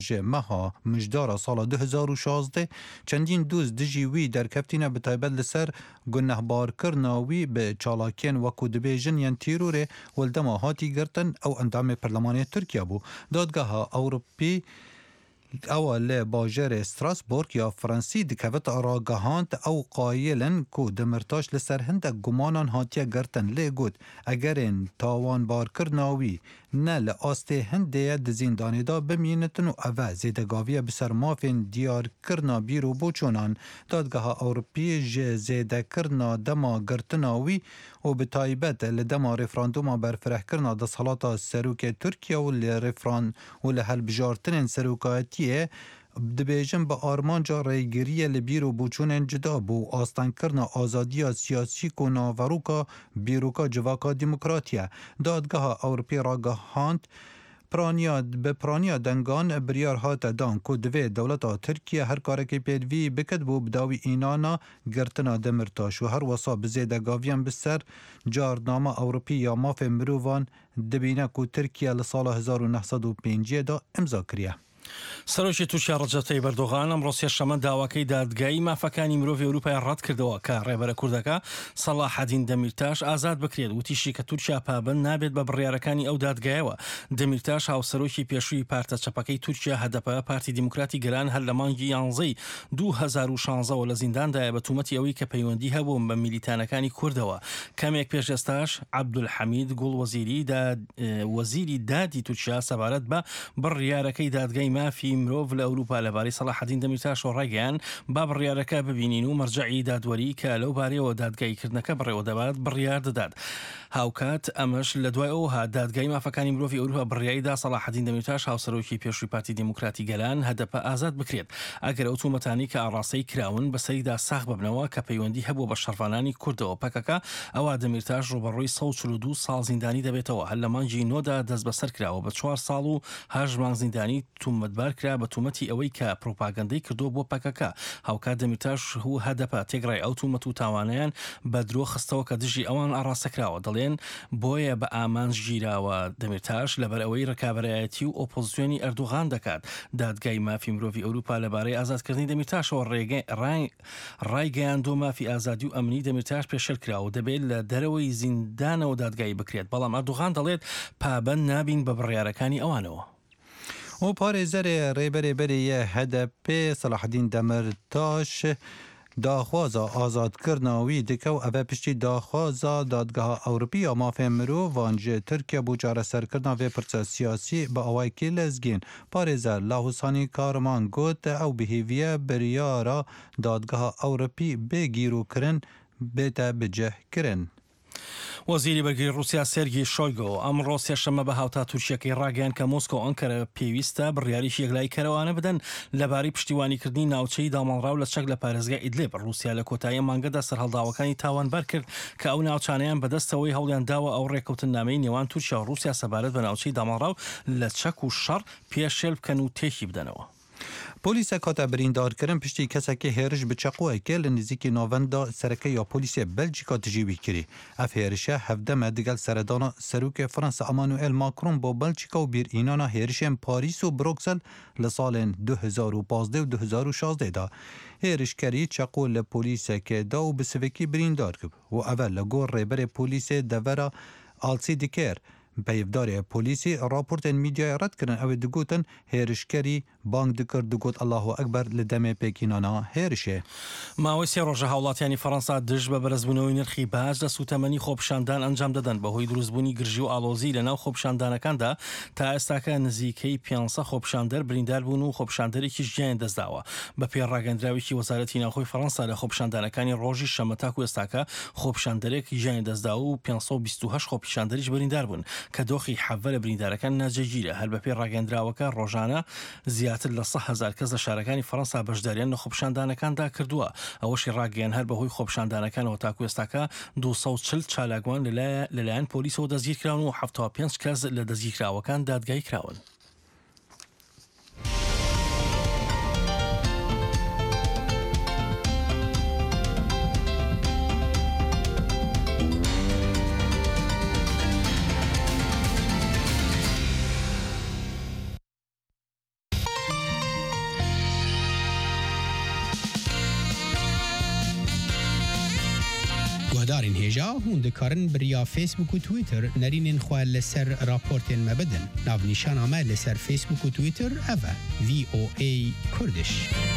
مها مجدار سال 2016 چندین دوز دجی وی در کفتینه به تایبت لسر گنهبار کرناوی به چالاکین وکو دبیجن ین تیروره ولدما هاتی گرتن او اندام پرلمانی ترکیه بو دادگاه اوروپی اول باجر استراسبورگ یا فرانسی دکوت آراگاهاند او قایلن کو دمرتاش لسر هنده گمانان هاتیه گرتن لی گود اگرین تاوان بار کرناوی نه لآسته هنده دزیندانی دا بمینتن و اوه زیدگاویه بسر مافین دیار کرنا بیرو بوچونان دادگاه اوروپی زیده کرنا دما گرتناوی و به تایبت لدما رفراندوما برفره کرنا دا صلاتا سروک ترکیه و لرفران و لحل بجارتن سروکاتیه دبیجن با آرمانجا ریگیری لبیرو بوچون جدا بو آستان کرنا آزادی سیاسی کو ناوروکا بیروکا جواکا دموکراتیه دادگاه اوروپی راگاهاند پرانیا دنگان بریار هات دان کو دوی دولتا ترکیه هر کارکی پیدوی بکد بو بداوی اینانا گرتنا دمرتاش و هر وصا بزیده گاویان بسر جارنامه اوروپی یا ماف مرووان دبینه کو ترکیه لسال 1905 دا امضا کریه. سەرۆکی تورکیا ڕەجەب تەیب ئەردۆغان ئەمڕۆ سێشەممە داواکەی دادگایی مافەکانی مرۆڤی ئەوروپای ڕەت کردەوە کە ڕێبەرە کوردەکە سەلاحەدین دەمیرتاش ئازاد بکرێت وتیشی کە تورکیا پابند نابێت بە بڕیارەکانی ئەو دادگایەوە. دەمیرتاش هاوسەرۆکی پێشووی پارتە چەپەکەی تورکیا هەدەپە پارتی دیموکراتی گەران هەر لە مانگی 11 2016 لە زینداندایە بە تومەتی ئەوەی کە پەیوەندی هەبوو بە میلیتانەکانی کوردەوە. کەمێک پێش ئێستاش عەبدولحەمید گوڵ وەزیری دادی تورکیا سەبارەت بە بڕیارەکەی دادگای مافی مرۆڤ لە ئەوروپا لەبارەی سەلاحەدین دەمیرتاش و ڕێگەیان با بڕیارەکە ببینین و مەرجەعی دادوەری کە لەو بارەیەوە دادگایکردنەکە بڕێوە دەبات بڕیار دەدات. هاوکات ئەمەش لە دوای ئەوها دادگای مافەکانی مرۆڤی ئەوروپا بڕیاریدا سەلاحەدین دەمیرتاش هاوسەرۆکی پێشووی پارتی دیموکراتی گەلان هەدەپە ئازاد بکرێت ئەگەر ئەو تومەتانی کە ئاڕاستەی کراون بەسەریدا ساغ ببنەوە کە پەیوەندی هەبوو بە شەڕوانانی کوردەوە پەکەکە ئەوە دەمیرتاش ڕوبەڕووی 142 ساڵ زیندانی دەبێتەوە هەر لە مانگی 9دا دەست بەسەر کراوە بە 4 ساڵ و 8 مانگ زیندانی تومەتبار کرا بە تومەتی ئەوەی کە پرۆپاگەندەی کردو بۆ پەکەکە. هاوکات دەمیرتاش هو هەدەپە تێگڕای ئەو تومەت و تاوانیان بە درۆ خستەوە کە دژی ئەوان ئاڕاستەکراوە دەڵێن بۆیە بە ئامانج گیراوە. دەمیرتاش لەبەر ئەوەی ڕکابەرایەتی و ئۆپۆزیسیۆنی ئەردوغان دەکات. دادگای مافی مرۆڤی ئەوروپا لەبارەی ئازادکردنی دەمیرتاشەوە ڕایگەیاندۆ مافی ئازادی و ئەمنی دەمیرتاش پێشەر کراوە دەبێت لە دەرەوەی زیندانەوە دادگایی بکرێت بەڵام ئەردوغان دەڵێت پابند نابین بە بڕیارەکانی ئەوانەوە. و پارێزەرێ ڕێبەرێبەرێیە هەدەپێ سەلاحەدین دەمرتاش داخوازا ئازادکردنەوەی دکە و ئەvە پشتی داخوازا دادگەها ئەوروپی یا مافێ مرۆڤان ji Tirkiye بۆ چارەسەرکردنا vê pirsa siyasî bi awayekî lezgên parêzer Lahusanî Karman got ew bihêviye biryara dadgeha Ewropî bê gîrûkirin bête bicihkirin. وەزیری بەرگری رووسیا سێرگی شۆیگۆ ئەمڕۆ سێشەممە بە هاوتا تورکیەکەی ڕاگەیان کە مۆسکۆ ئەنکەرە پێویستە بڕیاریشی یەکلای کەرەوانە بدەن لەبارەی پشتیوانیکردنی ناوچەی دامەڵراو لە چەک لە پارێزگای ئیدلیب. رووسیا لە کۆتایی مانگەدا سەرهەڵداوەکانی تاوانبار کرد کە ئەو ناوچانەیان بەدەستەوەی هەوڵیان داوە ئەو ڕێکەوتنامەی نێوان تورکیا و رووسیا سەبارەت بە ناوچەی دامەڵراو لە چەک و شەڕ پێشێل بکەن و تێکی بدەنەوە. پۆلیسە کاتە بریندارکردن پشتی کەسێکی هێرش bi çeqûyekê li nêzîkî navenda serekê ya polîsê Belçîka tijî wî kirî. Ev hêrişe hevdeme digel seredana serokê Fransa Emmanuel Macron bo Belçîka û bîrînana hêrişên Parîs û Bruxelles li salên 2015 û 2016 da. Hêrişkerî çeqû li polîsekê da û bi sivekî birîndar kir û ev li gor rêberê polîsê devera Alsî Diker. Peyvdarê polîsî raportên mîdyaya red kirin ew ê digotin hêrişkerî bang dikir digot Allahu Ekber li demê pêkînana hêrişê. ماوەی سێ ڕۆژە هاوڵاتیانی فەڕەنسا دژ بە بەرزبوونەوەی نرخی باج لە سوتەمەنی خۆپیشاندان ئەنجام دەدەن بەهۆی دروستبوونی گرژی و ئاڵۆزی لە ناو خۆپیشاندانەکاندا تا ئێستاکە نزیکەی 500 خۆپیشاندەر بریندار بوون و خۆپیشاندەرێکی ژیان دەستداوە. بە پێی ڕاگەندراوێکی وەزارەتی ناوخۆی فەڕەنسا لە خۆپیشاندانەکانی ڕۆژی شەمە تاکو ئێستاکە خۆپیشاندەرێک ژیان دەستداوە و 528 خۆپیشاندەریش بریندار بوون کە دۆخی حەڤە لە بریندارەکان ناجێگیرە. هەر بە پێی ڕاگەندراوەکە ڕۆژانە زیاتر لە 100,000 کەس لە شارەکانی فەڕەنسا بەشداریان لە خۆپیشاندانەکاندا کردووە. ئەوەشی ڕاگەیان هەر بەهۆی خۆپیشاندانەکانەوە تاکو ئێستاکە 240 چالاکوان لەلایەن پۆلیسەوە دەستگیرکراون و 75 کەس لە دەستگیرکراوەکان دادگای کراون. هودارین هێژا هون دikarin biriya Facebook û Twitter nerînên xwe li ser raportên me bidin. Navnîşana me li ser Facebook û Twitter ev e VOA Kurdiş.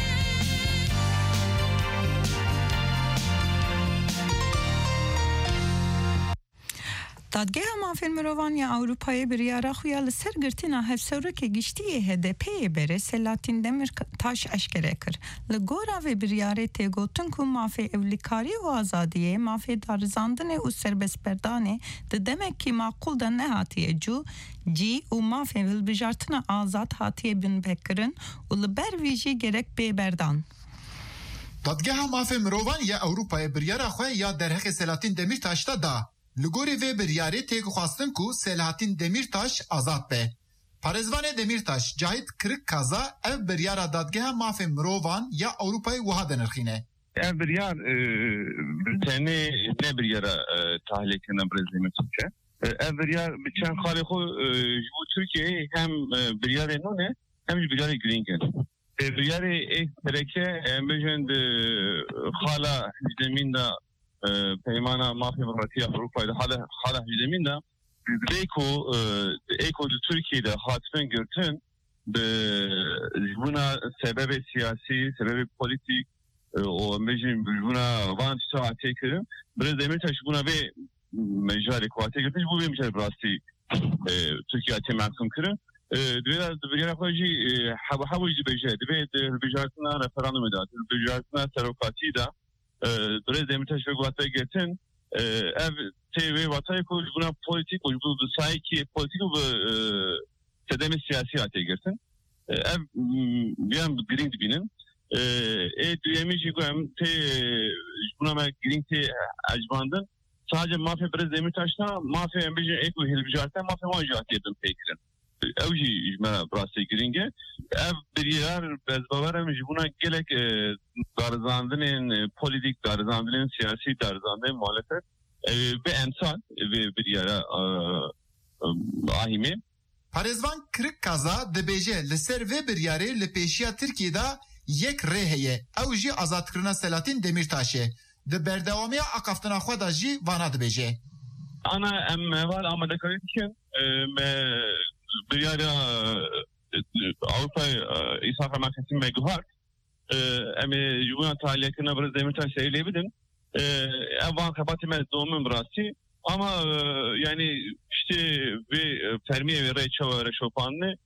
دادگاه مافین مروان یا اروپای بریاره خویا لسر گرتینا هفسورک گشتی HDP بره سلاتین دمرتاش اشکره کر لگورا و بریاره تگوتن که مافی اولیکاری و آزادیه مافی دارزاندن و سربسپردانه ده demek ki makul da ne hatiye cu جی و مافی ولبجارتنا آزاد hatiye bin bekirin و لبر ویجی gerek ببردان دادگاه مافی مروان یا اروپای بریاره خویا یا درحق سلاتین دمرتاش دا لگوری و بریاری تیگ خواستن کو سلاحتین دمیرتاش آزاد به. پارزوان دمیرتاش جاید کرک کازا اف بریارا دادگاه مافی مروان یا اروپای وها دنرخینه. اف بریار بتنی نه بریارا تحلیل کنن برزیمه ترکیه. اف بریار بچن خالی خو جو ترکیه هم بریار نونه هم بریار گرینگن. بریار ایک ترکیه بجند خالا زمین دا پیمانا مافی مراتی اروپای ده حالا هیدمین ده ایکو دو ترکیه ده حتما گرتن به بونا سبب سیاسی سبب پولیتیک و مجیم بونا وان ساعتی کردن برای زمین تاش بونا به مجال کواتی گرتن بو به مجال براستی ترکیه تی محکوم کردن دویل دویل خواهی حوایی بجه دویل بجارتنا رفراندوم داد بجارتنا سروکاتی ده برای زمینتاش به گواتای گرتن ev TV vatay ko buna politik o bu sayki politik bu sedeme siyasi hale girsin ev bir green dibinin duyemici koyam te buna ben green te acbandan sadece mafya biraz Demirtaş'ta mafya embeci eko hilbijarta mafya majat yedim pekirin evji icmara burası giringe ev bir yer bezbavarım buna gelek darzandının politik darzandının siyasi darzandının muhalefet ve emsal ve bir yere ahime. Parezvan kırık kaza debece liser ve bir yere li peşiya Türkiye'de yek reheye evji azad kırına Selahattin Demirtaş'e de berdevamiye akaftına xweda jî vana dibêje. Ana em var amadekarin için bir yere Avrupa İsa'ka merkezin meguhar em jubuna taliyekine biraz Demirtaş seyleyebilin. Evan kapatime doğumun burası ama yani işte bir fermiye ve reçava reçopanlı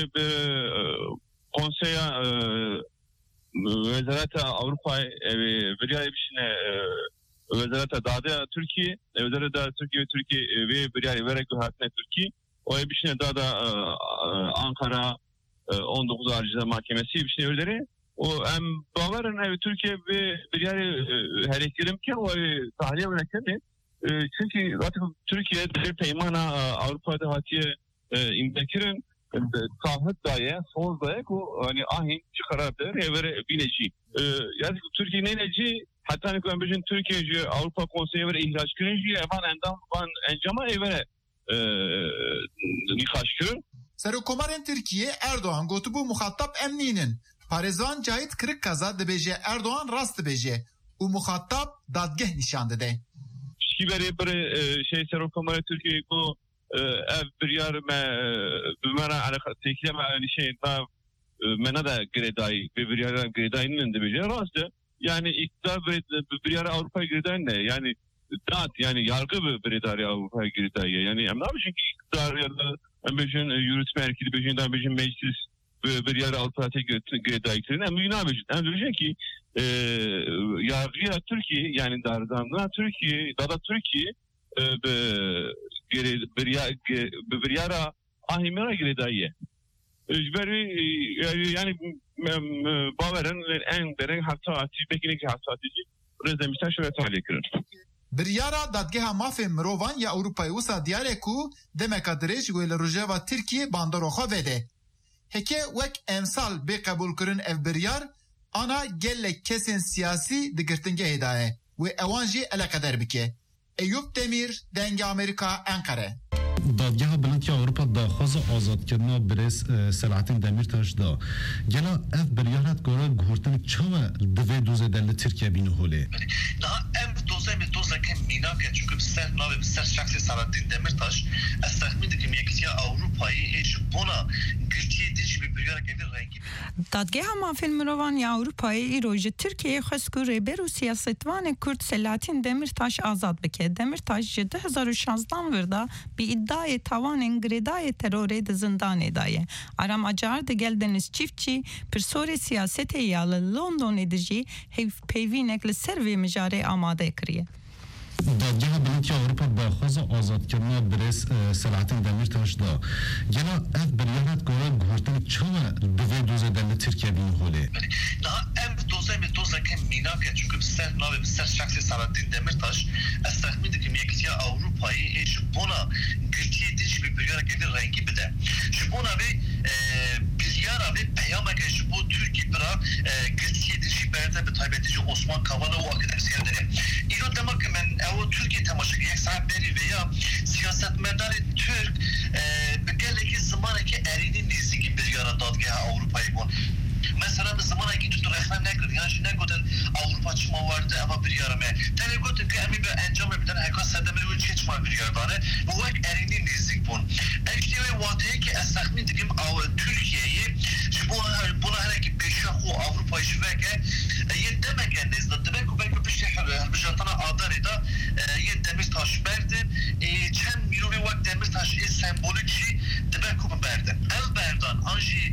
konseye Wezareta Avrupa bir yer işine Wezareta Dağda Türkiye Wezareta Türkiye ve bir yer verek hatne Türkiye o bir işine daha da Ankara 19 Ağrıcılar Mahkemesi bir şey öyleleri o hem Bavar'ın Türkiye ve bir yer hareketlerim ki o tahliye bırakır çünkü zaten Türkiye bir peymana Avrupa'da hatiye imdekirin kahvet daye soğuz daye ko hani ahin çıkarabilir evre bineci yani Türkiye neci hatta ne kadar bütün Türkiye Avrupa Konseyi ve ihraç kırıcı evan endam van encama evre nikaş kırın Serokomarên Türkiye Erdoğan gotu bu muhatap emninin Parezvan Cahit kırık kaza dibêje Erdoğan rast dibêje û muhatap dadgeh nişan dide. Şiberi bir şey Serokomarê Türkiye ko ev bir yer me bimara alakatiye me şey ta mena da gredai bir yer gredai'nin dibêje rast yani iktidar bir yer Avrupa gredai ne yani dağıt yani yargı bir idare Avrupa gredai yani em ne yapayım ki iktidar ya da ambijin yürütme erkili bejindan bejin meclis bir yer Avrupa'ya gredai'nin em ne yapayım em diyecek ki yargıya Türkiye yani darzanlığa Türkiye da Türkiye bir yere ahimera gredai'ye yani bavarın en derin hatta bekine ki hatta rezdemişten şöyle tahliye kırın. Biryara dadgeha mafê mirovan ya Avrupayê wisa diyare ku demeka dirêj wê li rojeva Tirkiye bandaroxa vede. Heke wek emsal bê qebûlkirin ev biryar ana gelek kesên siyasî di girtingehê da ye wê ewan jî eleqeder bike. Eyüp Demir, Denge Amerika, Ankara. دادگاه بلندی اروپا داخواست آزاد کردن برای سلاحتین دمیرتاش دا گلا اف بریارت گورا گورتن چه دوزه دل ترکیه بینو هوله daha ev doz دوزه که مینا که چون که سر ناوی سر شخص سلطین دمیرتاش استخمین که میکتیا اروپایی هیچ بنا گرتی دیج به بریار که رنگی دادگاه مافیل مروان یا اروپایی ایروژ ترکیه خسکو ریبر و سیاستوان کرد سلطین دمیرتاش آزاد بکه. دمیرتاش 2016 وردا بی ادعای توان انگریدای تروری ده زندان دایه. آرام اجار ده گل دنیز چیفچی پرسور سیاست یال لندن دجی پیوینک لسروی مجاره آماده کریه. دادگاه بلندی اروپا با خواست آزاد کردن برس سلطین دمیرتاش دا گلا اف بریارت گوه گوهرتن چه دوی دوزه دل ترکیه بین خوله؟ نه اف دوزه که مینا که چون که سر ناوی سر شخص سلطین دمیرتاش استخمین که میکتیا اروپایی هیچ بنا گرتی دیج به بریار که رنگی بده. شبونا به بریار به پیام که شبو ترکی برا گرتی دیجی برده به تایبتی عثمان کاوالا و اکادمیسیان داره. ایران دما که من او ترکیه تماشا یک ساعت بری ویا سیاستمدار ترک به گله که زمانی که ارینی نزدیکی بریار دادگاه اروپایی بود. مثلا به زمانی که تو رخنه نکرد یعنی نگودن اروپا چما وارده اما بریارمه تنه گفتن که امی به انجام بدن هکا صدمه روی چه چما بریار داره و وقت ارینی نزدیک بون اجتیوی واقعی که استخمین دیگیم ترکیه‌ای بونا هرکی پیشا خو اروپایی شوه که یه دمکه نزده دمکو بگو پشتی هربجاتان آداری دا یه دمیر تاش بردن چند میروی وقت دمیر تاش سمبولیکی دمکو بردن el بردن آنجی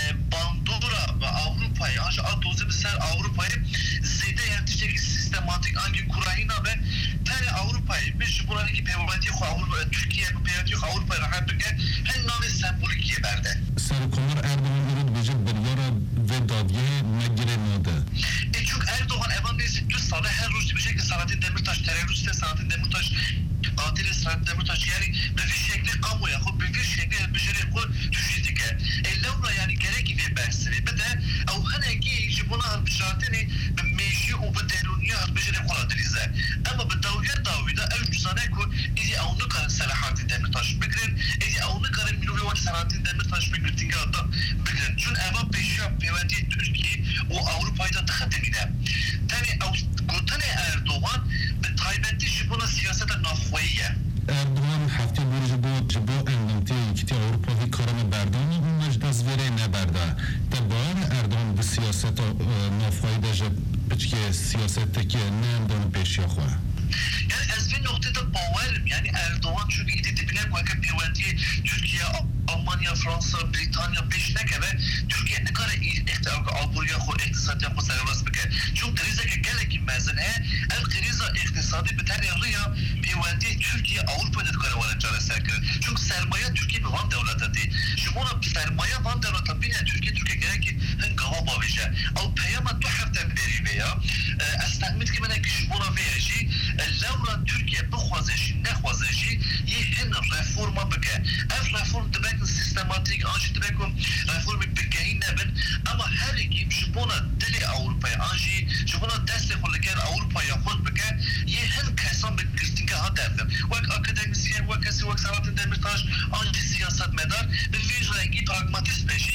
باندورا و اروپایی آنجی آدوزه بسر اروپایی زیده yani tişteki sistematik hangi kurayına ve tane Avrupa'yı biz buradaki peygamberliği Avrupa Türkiye bu peygamberliği Avrupa'yı rahat bir hem navi sembolikiye verdi. Sarıkonar Erdoğan'ın becek beriara ve dadye megire nadı. Çünkü Erdoğan evandayız düz sana her roz diyecek ki Selahattin Demirtaş terörist Selahattin Demirtaş katil Selahattin Demirtaş yani bir şekli kamuya bir şekli bir şey düştük. Lavra yani gerek gibi bersiri. Bir de o hani ki buna şartını meşi o bu deruniya bir şey kullanırız. Ama bu davida evcüzane ku idi onu kan Selahattin Demirtaş bilir. İdi onu kan milyon var Selahattin Demirtaş bilir tinga adam bilir. Çünkü eva peşa peventi Türkiye o Avrupa'da tıkatımına. Tabii o gotane Erdoğan bir taybetti buna siyasete nafvaiye. Erdoğan hafta boyu bu endamte ikiti Avrupa'yı karama berdani bu mecdas vere ne berda. Tabar Erdoğan bu siyasete nafvaiye de peki siyasetteki ne endamı peşya xwa. Yani az bir noktada bağlarım. Yani Erdoğan çünkü idi dibine koyup peventi Türkiye, Almanya, Fransa, Britanya peşine ve Türkiye ne kadar Alburya ko iktisadi ko servis bike. Çünkü krize ki geleki mezene el krize iktisadi bir tane riya peventi Türkiye Avrupa'da kadar varacağını serkir. Çünkü sermaye Türkiye bir van devleti. Şu buna sermaye van devleti bine Türkiye gerek ki hen gava bavişe. Al peyama tu hafta beri veya استعمل که من اگه شما ویژی لولا ترکیه بخوازشی نخوازشی یه هن رفورما بکه اف رفورم دبکن سیستماتیک آنچه دبکن رفورمی بگهی نبن اما هر اگیم شما دل اوروپای آنچه شما دست خلقر اوروپای خود بکه یه هن کسان بگرتینگه ها دردن وک اکادمیسیان وک کسی وک سلطین دمیرتاش آنچه سیاست مدار به ویژ رنگی پراگماتیسم بشی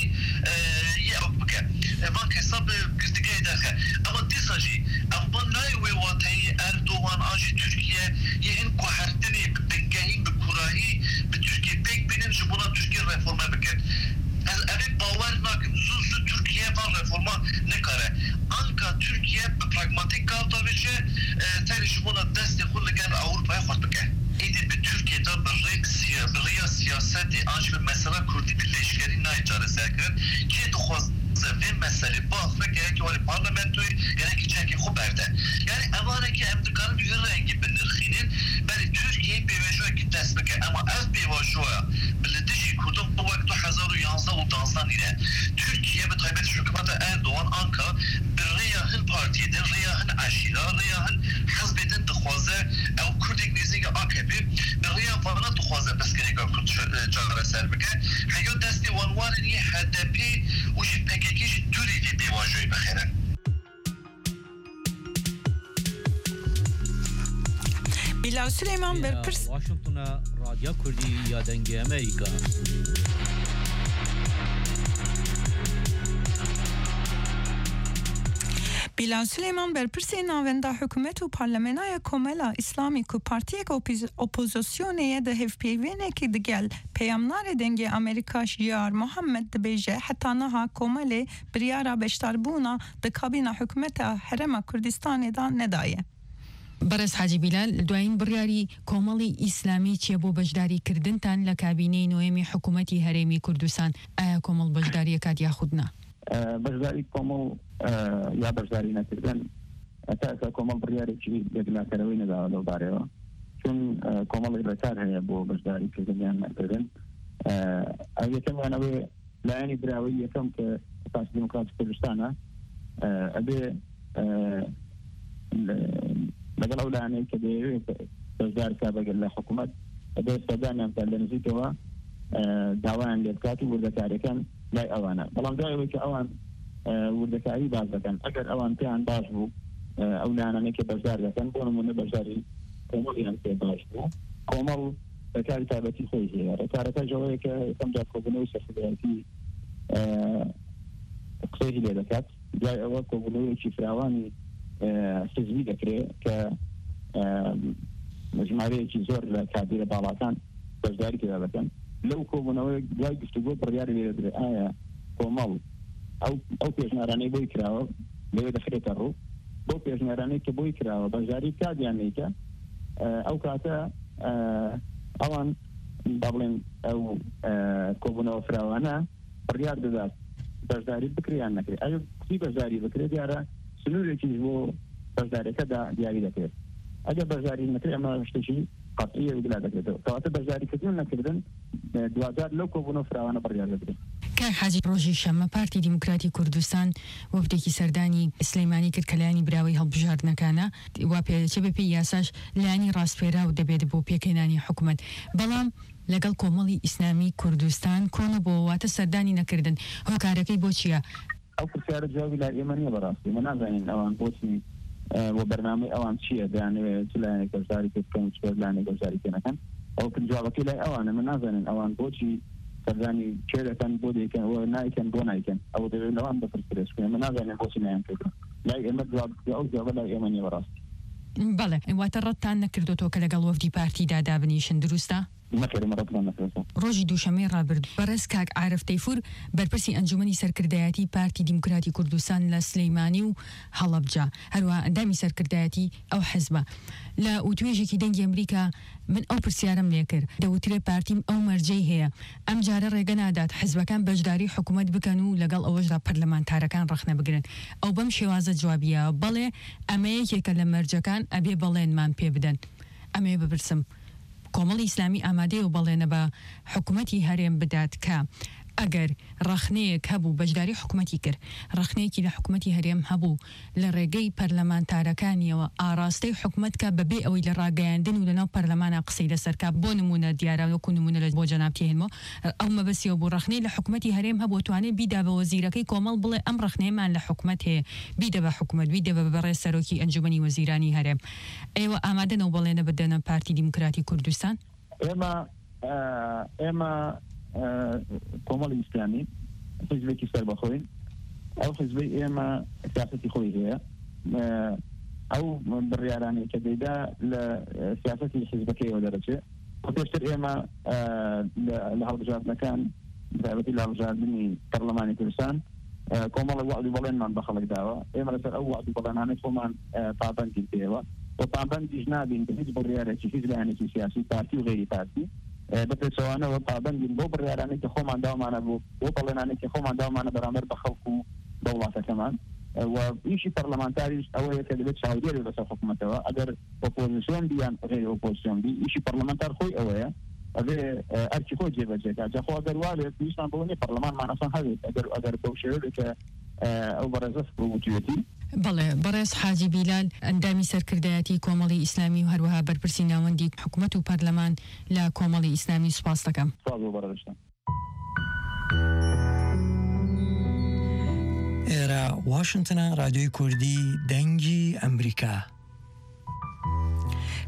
یه اک بکه وان کسان بگرتینگه درخه اما دیساجی اما نایوی واتای Erdoğan aşı Türkiye yehin kuhartini bengehin bir kurahi bir Türkiye pek benim şu buna Türkiye reforma bekler. Evet bağlar nakın zuzu Türkiye var reforma ne kare. Anka Türkiye bir pragmatik kavtavici teri şu buna destek kullanırken Avrupa'ya hoş bekler. İdi bir Türkiye'de bir riya siyaseti aşı bir mesela kurdi birleşkeri naycarı serkirin ki duhaz ve mesele bağlı gerek ki parlamentoyu gerek ki çeki kuberde. Yani evane ki emdikanın bir rengi benirkhinin beli Türkiye bir vecua ki desbeke ama az bir vecua bildiği kurdum bu vakti 2011 ile Türkiye ve taybet hükümeti Erdoğan Anka bir riyahın partiyeden riyahın aşira riyahın hizbeden dıxwaze ev Kurdik nezinge AKP bir riyah falan dıxwaze bes gerek cagara serbeke hayo desti wanwanin ye HDP u ji PKK ji Türkiye bir vecua bexeren. Bilal Süleyman Berpers Washington'a Radyo Kurdi ya denge Amerika. بیلال سلیمان برپرسی ناوندا حکومت و پارلمانای کوملا اسلامی کو پارتیک اپوزیسیونه ده هفپیوینه که دگل پیامنار دنگ امریکا جیار محمد دبیجه حتی نها کومل بریارا بشتربونا ده کابینا حکومت حرم کردستان دا ندایه. بەڕێز حاجی بیلال دوایین بڕیاری کۆمەڵی ئیسلامی چیە بۆ بەشداری کردنتان لە کابینەی نوێمی حکوومەتی هەرێمی کوردستان ئایا کۆمەڵ بەشداریە کات یاخودنا بەشداری کۆمەڵ یا بەشداری نەکردن ئەتا کۆمەڵ بڕیارێکی لەگەلاکەرەوەی نەداوە لەو بارەوە چون کۆمەڵی ڕێکار هەیە بۆ بەشداری کردنیان نەکردن ئەو یەکەمیانەوەی لایەنی براوەی یەکەم کە پارتی دیموکراتی کوردستانە ئەبێ لەگەڵ ئەو لایەنەی کە دەیەوێت بەشدار کا بەگەر لە حکوومەت ئەبێ سەردانیان کات لە نزیکەوە داوایان لێ بکات و وردەکاریەکان لای ئەوانە بەڵام دوایەوەی کە ئەوان وردەکاری باز دەکەن ئەگەر ئەوان پێیان باش بوو ئەو لایەنانەی کە بەشدار دەکەن بۆ نمونە بەشداری کۆمەڵیان پێ باش بوو کۆمەڵ بەکاری تایبەتی خۆی هەیە ڕێکارەکەش ئەوەیە کە یەکەم جار کۆبوونەوەی سەرسەرایەتی قسەی لێ دەکات دوای ئەوە کۆبوونەوەیەکی فراوانی حزبی دەکرێت کە ژمارەیەکی زۆر لە کابینە باڵاتان بەشداری پێدا دەکەن لەو کۆبوونەوەی دوای گفتوگۆ بڕیاری لێ دەدرێت ئایا کۆمەڵ ئەو پێشنهارانەی بۆی کراوە لەوێ دەخرێتە ڕوو بۆ پێشنهارانەی کە بۆی کراوە بەشداری کاتیان نیکە ئەو کاتە ئەوان دەڵێن ئەو کۆبوونەوە فراوانە بڕیار دەدات بەشداری بکریان نەکرێت ئەگەر قسەی بەشداری بکرێت دیارە سنوورێکی بۆ بەشداریەکەدا دیاری دەکرێت ئەگەر بەشداری نەکرێت ئەمە شتێکی قەتعیە وگلا دەکرێتەوە کەواتە بەشداریکردن نەکردن دوازار لەو کۆبوونەوە فراوانە بڕیار دەکرێت کاک حاجی ڕۆژی شەمە پارتی دیموکراتی کوردستان وەفدێکی سەردانی سلەیمانی کرد کە لایەنی براوەی هەڵبژاردنەکانە وا پێدەچێت بە پێی یاساش لایەنی ڕاستپێرا و دەبێت بۆ پێکهێنانی حکوومەت بەڵام لەگەڵ کۆمەڵی ئیسلامی کوردستان کۆنە بۆ واتە سەردانی نەکردن هۆکارەکەی بۆ چییە؟ ئەو پرسیارە جوابی لای ئێمە نییە بەڕاستی ئێمە نازانین ئەوان بۆچی بۆ بەرنامەی ئەوان چییە دەیانەوێت چ لایەنێک بەشداری پێ بکەن چ لایەنێک بەشداری پێ نەکەن ئەو جوابەکەی لای ئەوانە من نازانین ئەوان بۆچی سەردانی کێ دەکەن بۆ دەیکەن ئەوە نایکەن بۆ نایکەن ئەو دەبێت لەوان بپرسێت ئێمە نازانین بۆچی نایان کردن لای ئێمە ئەو جوابە لای ئێمە نییە بەڕاستی بەڵێ واتە ڕەتتان نەکردوەوە کە لەگەڵ وەفدی پارتیدا دابنیشن دروستە؟ ڕۆژی دووشەمەی ڕابرد بەڕێز کاک عارف تەیفور بەرپرسی ئەنجومەنی سەرکردایەتی پارتی دیموکراتی کوردستان لە سلەیمانی و هەڵەبجا هەروە ئەندامی سەرکردایەتی ئەو حزبە لە وتوێژێکی دەنگی ئەمریکا من ئەو پرسیارم لێ کرد دەوترێ پارتیم ئەو مەرجەی هەیە ئەم جارە ڕێگە نادات حزبەکان بەشداری حکوومەت بکەن و لەگەڵ ئەوەشدا پەرلەمانتارەکان ڕەخنە بگرن ئەو بەم شێوازە جوابیە بەڵێ ئەمە یەکێکە لە مەرجەکان ئەبێ بەڵێنمان پێ بدەن ئەمێ بپرسم کۆمەڵی ئیسلامی ئامادەیە و بەڵێنە بە حکوومەتی هەرێم بدات کە ئەگەر ڕەخنەیەک هەبوو بەشداری حکوومەتی کرد ڕەخنەیەکی لە حکوومەتی هەرێم هەبوو لە ڕێگەی پەرلەمانتارەکانیەوە ئاراستەی حکوومەت کە بەبێ ئەوەی لە ڕاگەیاندن و لەناو پەرلەمانە قسەی لەسەرکە بۆ نمونە دیارەوەکو نمونە لە بۆ جەنابتێنەوە ئەو مەبەستیەوە بۆ ڕەخنەی لە حکوومەتی هەرێم هەبوو توانێت بیدا بە وەزیرەکەی کۆمەڵ بڵێ ئەم ڕەخنەیەمان لە حکوومەت هەیە بیدە بە حکوومەت بیدە بە بەڕێز سەرۆکی ئەنجومەنی وەزیرانی هەرێم ئێوە ئامادەنەوە بەڵێنە بدەنە پارتی دیموکراتی کوردستان ئێمە کۆمەڵی ئیسلامی حزبێکی سەربەخۆین ئەو حزبەی ئێمە سیاسەتی خۆی هەیە ئەو بڕیارانەی کە دەیدا لە سیاسەتی حزبەکەیەوە دەرەچێت پێشتر ئێمە لە هەڵبژاردنەکان تایبەتی لە هەڵبژاردننی پەرلەمانی کوردستان کۆمەڵی وعد و بەڵێنمان بە خەڵک داوە ئێمە لەسەر ئەو وعد و بەڵێنانەی خۆمان پابەندی پێوە و پابەندیش نابین بە هیچ بڕیارێکی هیچ لایەنێکی سیاسی پارتی و غیری پارتی بەپێچەوانەوە پابەندین بۆ بڕیارانەی کە خۆمان داوامانە بوو بۆ بەڵێنانێک کە خۆمان داوامانە بەرامبەر بە خەڵک و دەوڵاتەکەمان و ئیشی پەرلەمانتاریش ئەوەیە کە دەبێت چاودێری لەسەر حکوومەتەوە ئەگەر ئۆپۆزیسیۆن بیان غیر ئۆپۆزیسیۆن بی ئیشی پەرلەمانتار خۆی ئەوەیە ئەبێ ئەرکی خۆی جێبەجێکات جاخۆ ئەگەر وابێت پێویستمان بەوە نیە پەرلەمانمان ئەسڵ هەوێت ئەگەر بەو شێوەیە کە ئەو بەڕێزە بوتوێتی بەڵێ بەڕێز حاجی بیلال ئەندامی سەرکردایەتی کۆمەڵی ئیسلامی و هەروەها بەرپرسی ناوەندی حکوومەت و پەرلەمان لە کۆمەڵی ئیسلامی سوپاس دەکەم. ئێرە واشنتنە ڕادیۆی کوردی دەنگی ئەمریکا.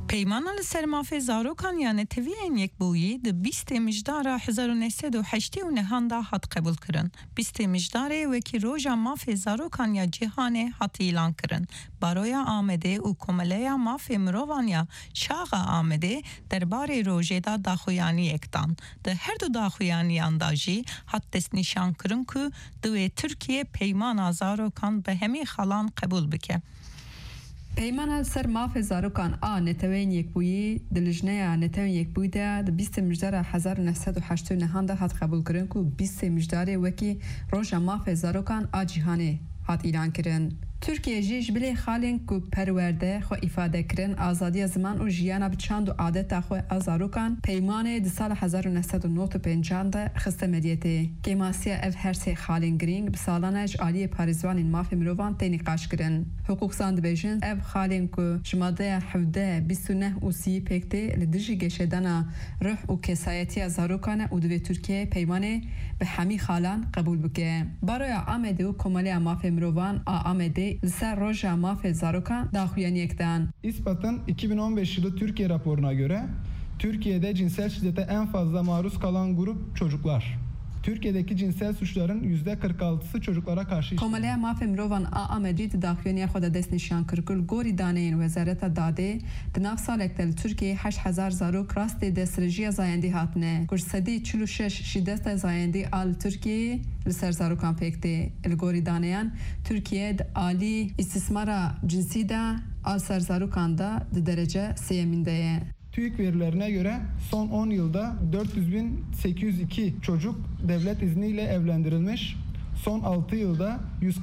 پیمانا لسر مافی زاروکان یا نتوین یک بویی ده 20 مجدار 1908 و نهاندا هات قبول کرن. 20 مجدار وکی روژا مافی زاروکان یا جهانه هات ایلان کرن. بارویا آمده و کملیا مافی مروانیا شاغا آمده درباره روژه دا داخویانی اکتان. ده هر دو داخویانی انداجی هات دست نشان کرن که دوی ترکیه پیمانا زاروکان به همی خالان قبول بکه. پیمان سر ماف زاروکان نتوین یک بویی دلجنه نتوین یک بوی ده 20 مجدار 1908 نهانده هات قبول کرن که 20 مجدار وکی روژا ماف زاروکان جیهانه هات ایران کرن. ترکیه جیش بلی خالین کو پرورده خو ifade کرن آزادی زمان و جیانا بچاند و عادت خو ازاروکان پیمان د سال 1995 ده خسته مدیته کیماسیا اف هر سه خالین گرینگ بسالانج عالی پاریزوان مافی مروان تی نقاش کرن حقوق ساند بیژن اف خالین کو شماده 17 29 و 30 پکته لدجی گشدنا روح و کسایتی ازاروکان و دو ترکیه پیمان به همی خالان قبول بکه برای آمده و کمالی مافی مروان آمده لسر روژا mafya zarokan daxuyaniyekten. İspat'ın 2015 yılı Türkiye raporuna göre Türkiye'de cinsel şiddete en fazla maruz kalan grup çocuklar. Türkiye'deki cinsel suçların %46'sı çocuklara karşı işleniyor. Komaliya mafya mirovan Ahmedi daxuyaniya xoda dest nişan kirkul gori daneyin wezareta dade dinav salektel Türkiye 8000 zarok rastê destrejiya zayendî hatine. Kursedî 46 şiddet zayendî al Türkiye li ser zarokan pekte. El gori daneyan Türkiye ali istismara cinsi de al ser zarokan da de derece seyemindeye. TÜİK verilerine göre son 10 yılda 400.802 çocuk devlet izniyle evlendirilmiş. Son 6 yılda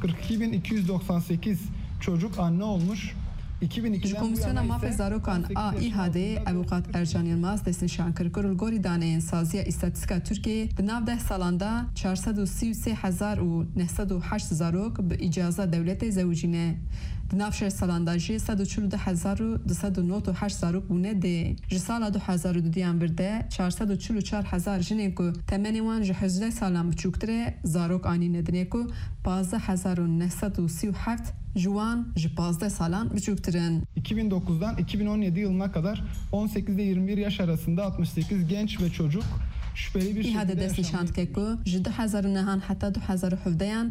142.298 çocuk anne olmuş. Komisyona mafya zarokan İHA'de avukat Ercan Yılmaz desnişan kırkırıl gori daneyin saziya istatistika Türkiye binav 10 salanda 433,908 zarok bi icaza devlete zevcine. Binav 6 salanda ji 142,298 zarok bune de. Ji sala 2021'de 444,000 jinin ku temeni wan ji 18 salan biçuktre zarok anîne dine ku 15,937 Juan ji 15 salan biçuktirin. 2009'dan 2017 yılına kadar 18 ile 21 yaş arasında 68 genç ve çocuk şüpheli bir şekilde yaşandı. İHA'de ji 2009 hatta 2017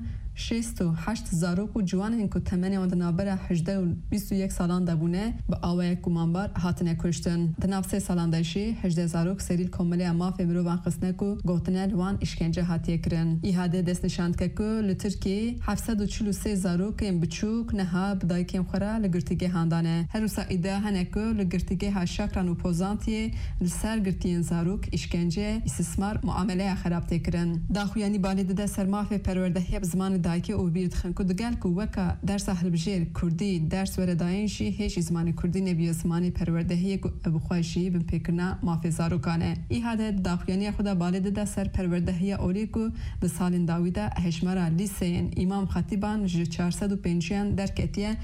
68 zarok و جوانین که تمنی و دنابره 18 و 21 سالان دبونه به آوای کمانبار هاتنه کشتن. دناب 3 سالان داشی 18 زاروک سریل کاملی مافی مروان قسنه که گوتنه لوان اشکنجه هاتیه کرن. ایهاده دست نشاند که لترکیه 743 زاروک این بچوک نها بدایکیم خورا لگرتیگه هاندانه. هر روسا ایده هنه که لگرتیگه ها شاکران و پوزانتیه لسر گرتین زاروک اشکنجه استثمار معامله خراب تکرن. داخویانی بالید ده سر مافی پروردهی بزمان دایکی او بیر دخن که دگل که وکا درس هلبجیر کردی درس ورداینشی هیچ زمانی کردی نبی زمانی پروردهی بخواشی بن پیکرنا مافی زاروکانه. ایهاده داخویانی خدا بالید ده سر پروردهی اولی که ده سالین داویده هشمارا لیسین امام خطیبان ج 405 در کتیه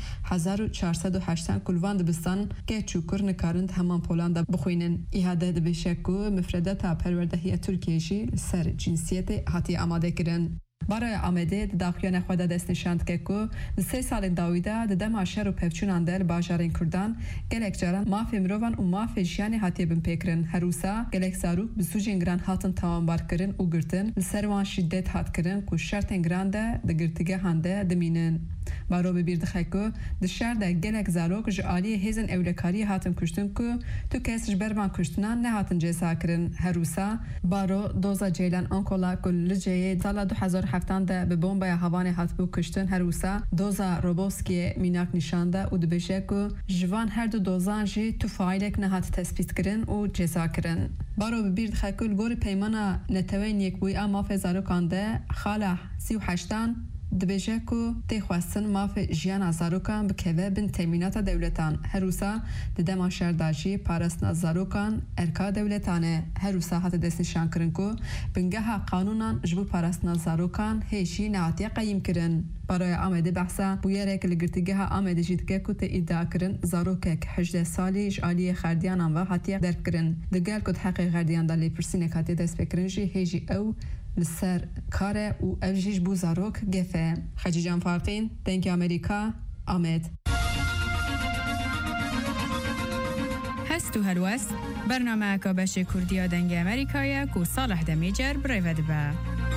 1408 کلوان دبستان که چوکر نکارند همان پولان ده بخوینن. ایهاده ده بشکو مفردتا پروردهی ترکیهشی سر جنسیت هاتی آماده کرن. برای آمده داخویان خود دست نشاند که 3 سال داویده دم شر و پفچونان در باجارین کردان گلک جاران مافی مروان و مافی جیانی هاتی بن پیکرن. هروسا گلک زاروک بسوجین گران هاتن تاوان کرن و گرتن لسروان شدت هات کرن که شرطن گران ده دگرتگه هنده دمینن. بارو ببیر دخیکو دشار ده گلک زاروک جالی هیزن اولکاری هاتن کشتن که تو کسش برمان کشتنان نه هاتن جزا کرن. هروسا بارو دوزا جیلان آنکولا کل لجیه سال 2007 ده به بمب هوان هاتبو کشتن. هروسا دوزا روبوسکی میناک نشانده و دبشه که جوان هر دو دوزان جی تو فایلک نه هات تثبیت کرن و جزا کرن. بارو ببیر دخیکو گور پیمانا نتوین یک بوی مافی زاروکان ده خاله 38 دبیجه که تخواستن مافی جیان زاروکان بکوه بین تامینات دولتان. هروسا ددم شهرداری پارستن زاروکان ارکا دولتانه. هروسا هات دست نشان کرن که بنگاه قانونان جبو پارستن زاروکان هیچی نعاتی قیم کرن. برای آمده بحثا بویرک لگرتگه آمده جید که کت ادعا کرن زاروکک 18 سالی جالی خردیانان و هاتی در کرن. دگل کت حق خردیان دلی پرسینه کاتی دست بکرنجی هیچی او لسر کاره و اوجیش بو زاروک گفه. خجیجان فارقین دنگ امریکا آمد. هست و هلوست برنامه که بش کردیا دنگ امریکایی که صالح دمیجر برایود به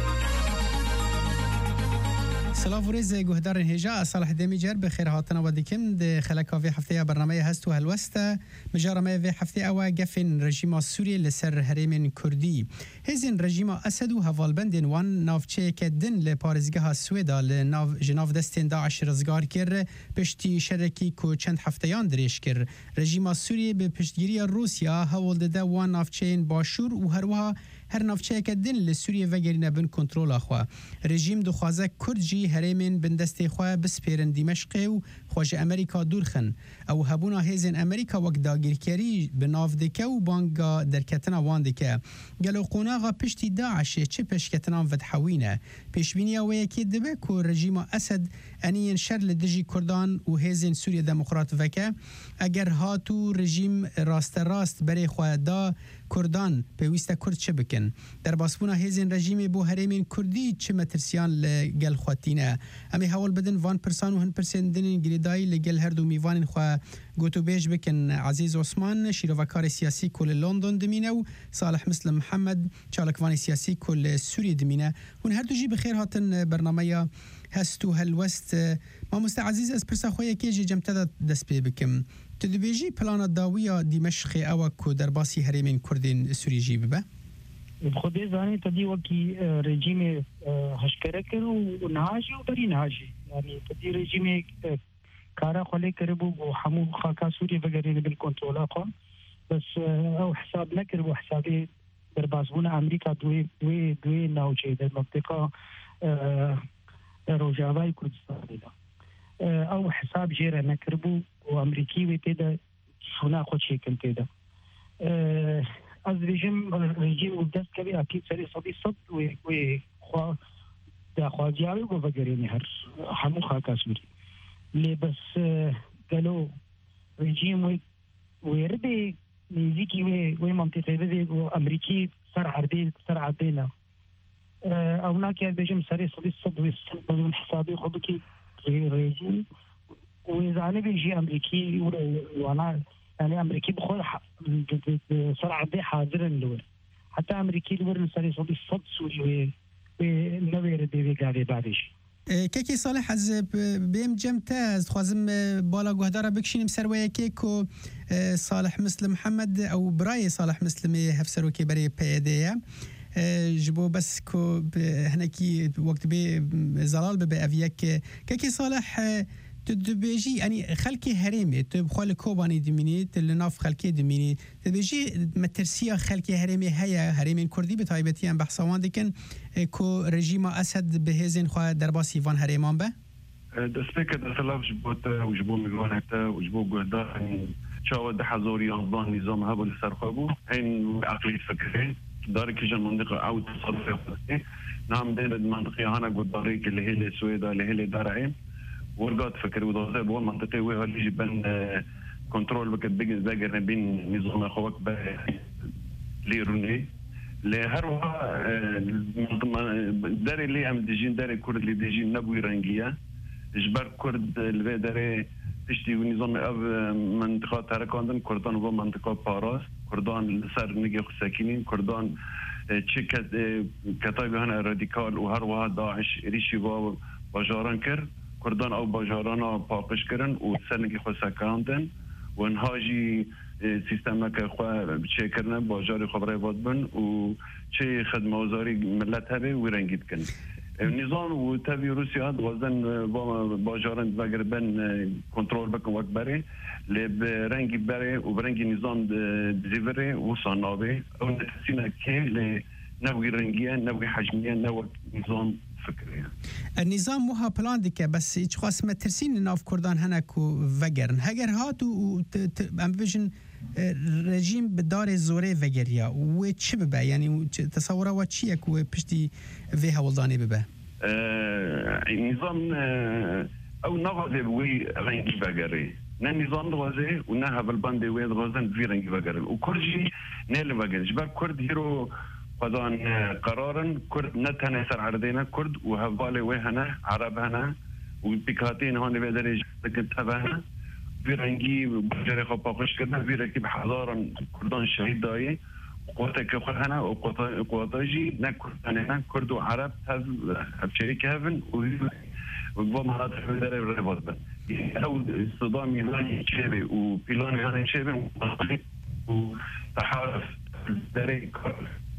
سلام ورز گهدار هجا صالح دمیجر بخیر هاتنا و دیکم ده خلکا وی هفته برنامه هست و هلوست مجارمه وی هفته او گفن رژیم سوریه لسر هرم کردی هزین رژیم اسد و هوالبندن وان نافچه کدن لپارزگاه سویدا لناف جناف دستین داعش رزگار کر پشتی شرکی کو چند هفتهان دریش کر رژیم سوریه به پشتگیری روسیا هولده وان نافچه باشور و هروها هر نافچه کدن لسوریه وگرینه بن کنترل اخوا رژیم دخوازه کردجی هرمین بندستی خواه بسپیرن دمشق و خواج امریکا دورخن او هبونا هیزن امریکا وقت داگیرکری بناف دکه و بانگا درکتنا وان دکه گلو قوناغا پشتی داعش چه پشکتنا ودحوینه پیشبینی او یکی دبه که رژیم اسد انین شر لدجی کردان و هیزن سوریه دموکرات وکه اگر هاتو رژیم راست بری خواه دا کردان پیوسته کرد چه بکن در باسبونا هیزن رژیم بو هرمین کردی چه مترسیان لگل خواتینه امی حوال بدن وان پرسان و هن پرسن دنین گریدای لگل هر دو میوان خواه گوتو بیش بکن عزیز عثمان شیروکار سیاسی کل لندن دمینه و صالح مسلم محمد چالکوان سیاسی کل سوریه دمینه ون هر دو جی بخیر هاتن برنامه هستو هلوست ما مستعزیز از پرسا خواه که جی جمتده دست بی بکم تدبیجی پلان داویا دمشق او کو در باسی هرمین کردین سوریه جی ببه؟ خودی زانی تدی وکی رژیم هشکره کرو و نهاجی و بری نهاجی یعنی تدی رژیم کارا خلی کربو و همو خاکا سوریه وگرین بین کنترولا کن بس او حساب نکر و حسابی در بازبون امریکا دوی نوچه در منطقه روجاوای کردستان دا او حساب جیره نکربو و امریکی وی تیدا شونا خود شکل تیدا از رژیم و دست کبی اکی سری صدی صد و خواجیاوی و وگرینی هر همو خاکا سوری لی بس گلو رژیم و ربی نزیکی و منطقه بزی و امریکی سر عدینا او ناکی از بجم سری صدی صد و صد حسابی خود که رژیم و زانبی جی امریکی وانا يعني امريكي بخور سرعه دي حاضرا لور حتى امريكي لور سري صدي صد سوري ونوير دي قاعده بعدش كيكي صالح از بهم جمتاز خوازم بالا گهدارا بکشینیم سرویه که صالح مسلم محمد او برای صالح مسلمی هفسرو که برای پیده جبو بس کو هناكي وقت بي زلال بي افيك كيكي صالح تدبيجي يعني خلكي هرمي تبخال كوباني دميني تلناف خلكي دميني تدبيجي مترسيا خلكي هرمي هيا هرمين كردي بتايبتي ام بحثوان دكن كو رژیم اسد بهزن خو درباس ایوان هرمان به دستك دسلاف جبوت وجبو ميغونتا وجبو غدا شاو د حضوري انظام نظام هبل سرخبو هين عقليه فكري دارك جن منطقه او تصرف نعم ده المنطقه هنا قداري اللي هي السويدا اللي هي دارعين ورقات فكر وضعه بول منطقي وهو اللي جبن كنترول بك بيجر بين نظام اخوك ليروني لهروا داري اللي ام ديجين داري كرد اللي ديجين نبوي رنجيه جبر كرد اللي داري تشتي نظام اب منطقه تركاندن كردان و منطقه باراس كردان سر نيجي ساكنين كردان تشيك كتايب هنا راديكال وهروا داعش ريشي و باجاران كر كردان او باجارانا پاپش کرن و سرنگی خو سکاندن و انهاجی سیستم که خو چه کرن باجار خبره واد بن و چه خدماتزاری ملت هبه و رنگید کن نظام و تبی روسیا دوازن با باجاران وگر بن کنترل بکن وقت بره لب رنگی بره و برنگی نظام دیوره و صنابه او نتسینه که ل نوعی رنگیه نوعی حجمیه نوع نظام فكرية. النظام وها بلان ديكا بس ايش خاص مترسين ناف كردان هناكو وگرن هگر هاتو ام بيجن رژیم بدار زوره وگریا و چه ببه یعنی تصوره و چیه که پشتی وی هولدانی ببه نظام او نغازه بوی رنگی وگری نه نظام نغازه و نه هبلبانده وی نغازن بوی رنگی وگری و کرجی نیل وگری جبر کرد هیرو قضان قرارا كرد نتنا سر عردينا كرد وهفالي وهنا عرب هنا وبيكاتين هون بدرج كنت هنا في رنگی بجاری خواب پاکش کردن في رکیب هزاران کردان شهید دایی قوته که خود هنه و قوته جی نه کردانه نه کرد و عرب هفچری هفن و با مرات داره رواد بند او صدامی هانی چهبه و پیلانی هانی چهبه و تحالف داره کار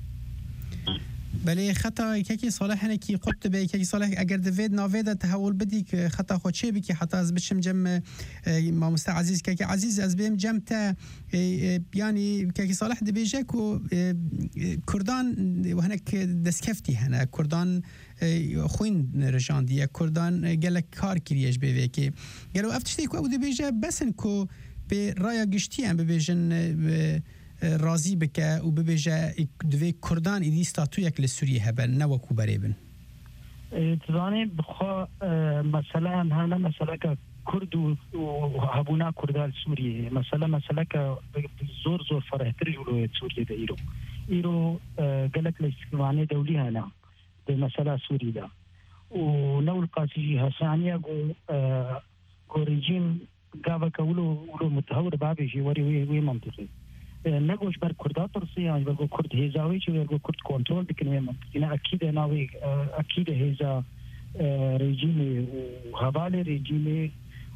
بله خطا کی صالح هنکی قلت به کی صالح اگر دوید ناوید تحول بدی که خطا خود چه بکی حتی از بشم جم ما مست عزیز کی عزیز از بهم جم تا يعني کی صالح دبیجه کو کردان و هنک دسکفتی هنه کردان خوین رجاندیه کردان گله کار کریش به کی گلو افتشتی کو دبیجه بسن کو به رای گشتی ام ببیجن راضی بکه و ببیجه دوی کردان ایدی ستاتویک لسوریه هبن نوکو بریبن تزانی بخوا مثلا هانا مثلا که کرد و هبونا کردال سوریه مثلا که زور فرحتر جلویت سوریه ده ایرو گلک الاستقلالية دولي هنا بمسألة سوريا ده ونو القاسي هسانيا جو رجيم قابا كولو متهور بابي شي وي منطقي نگوش بر کردها ترسیه آنج بر کرد هزاوی چه بر کرد کنترل بکنه منطقه اكيد ناوي اكيد هزا رژیم و حوال رژیم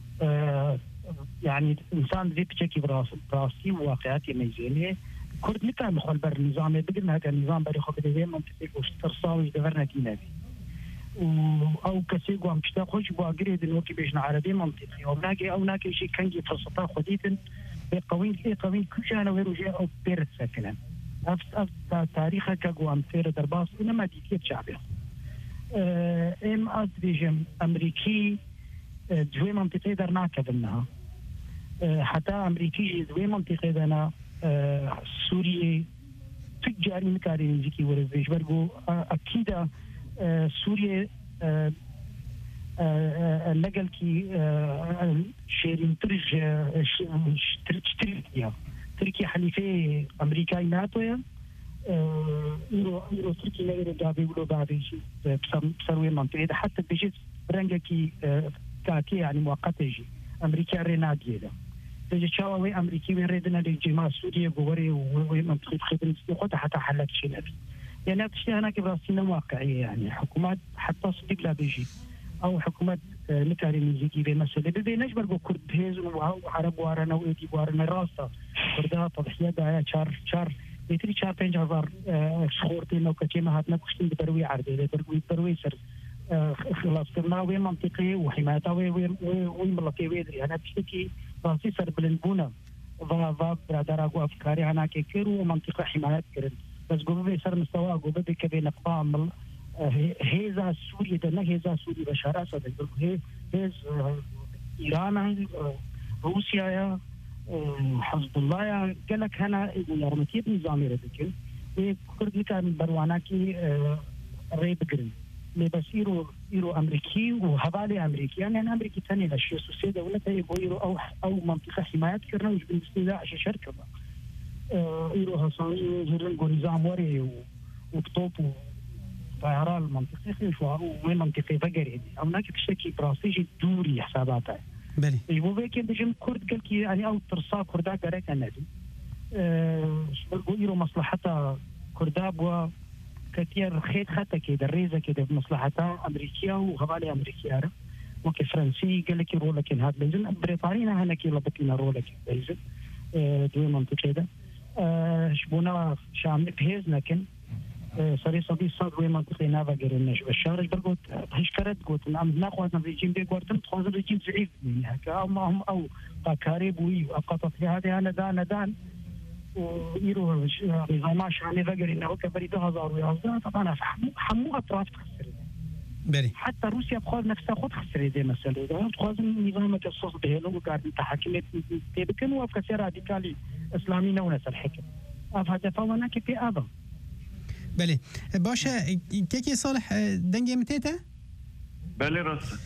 يعني انسان ذي بشكل براسي وواقعاتي ميزانيه كرد نكا مخول بر نظام بقلنا هذا النظام بري خو بده منطقه وش ترصاوي دفرنا دينابي او كسيغو ام بشتا خوش بو اغريد نوكي بيشنا عربي منطقي او ناكي شي كانجي فرصتا خديتن قوين كوشانا ويروجي او بيرت ساكنن اف تاريخ كاغو ام فير درباس انما ديكيت شعبي ام از بيجم امريكي دوي منطقه درنا كبنها حتى امريكي دوي منطقه دنا سوريا تجاري مكاري نجيكي ورزيش برغو اكيد سوريا لقل كي شيرين تركيا حليفة أمريكا ناتو يا إيرو تركيا نغير دابي ولو دابي بسروي منطقة حتى بيجي برنجا كي كاكي يعني مؤقتة جي أمريكا رينادية ده تجي شاوي أمريكي وين ريدنا لجماعة سوريا جواري ومنطقة خدمة استيقاظ حتى حلت شيء نبي يعني هذا هناك براسنا واقعية يعني حكومات حتى صديق لا بيجي أو حكومات نكاري نزيكي بمسألة بيناش برجو كرد هيز وعرب وارنا وإيدي وارنا راسا كردها تضحية دايا شار يتري شار 5000 شخورتين أو كتيمة هاتنا كشتين بروي عرضي بروي سر خلاص صرنا وين منطقي وحمايتها وين ملقي ويدري أنا بشتكي راسي سر بلنبونا ضا برادر أقوى أفكاري أنا كيرو منطقة حمايات كرد بس قبل بيصير مستوى قبل بكبين أقطام هيزا سوريا ده هيزا سوريا بشار أسد هيز إيران روسيا يا حزب الله يا قالك هنا يرمتيب نظامي ردكن وكرد كان بروانا كي ريب جرين بس إيرو أمريكي وحوالي أمريكي يعني أنا أمريكي ثاني لشيء سوسية دولة إيرو أو منطقة حماية كرنا وش بالنسبة عشان شركة إيرو هصاني جرين نظام وري وكتوب طيران منطقي وين منطقي فقري او هناك بشكل براسيجي دوري حساباتها بلي يبغى كي بجم كرد قال كي يعني او ترصا كردا قالك النادي بقولوا مصلحتها كرداب و كثير خيط حتى كده الريزه كده بمصلحتها امريكيه وغوالي امريكيه وكي فرنسي قال لك يقول لك هذا لازم بريطانيا هنا كي لبط لنا رولك لازم دوي منطقه ده شبونا شامل بهز لكن سري صدي صار وين منطقة نافا قرناش بالشارج برقوت هشكرت قوت نعم ناخذ رجيم بيقورتم تخوض رجيم ضعيف من هكا أو ما هم أو قارب وي أقطت في هذه أنا دان ويرو نظام شعني فقر إنه كبري 2011 طبعا حمو أطراف تخسر بلي حتى روسيا بخوض نفسها خود خسر دي مسألة ده بخوض نظام التصوص بهلو وقاعد تحكمت تبكن وفكسر راديكالي إسلامي نونس الحكم هذا فوانا كي أبا بله باشه كيكي صالح دنگي متيتا بله راست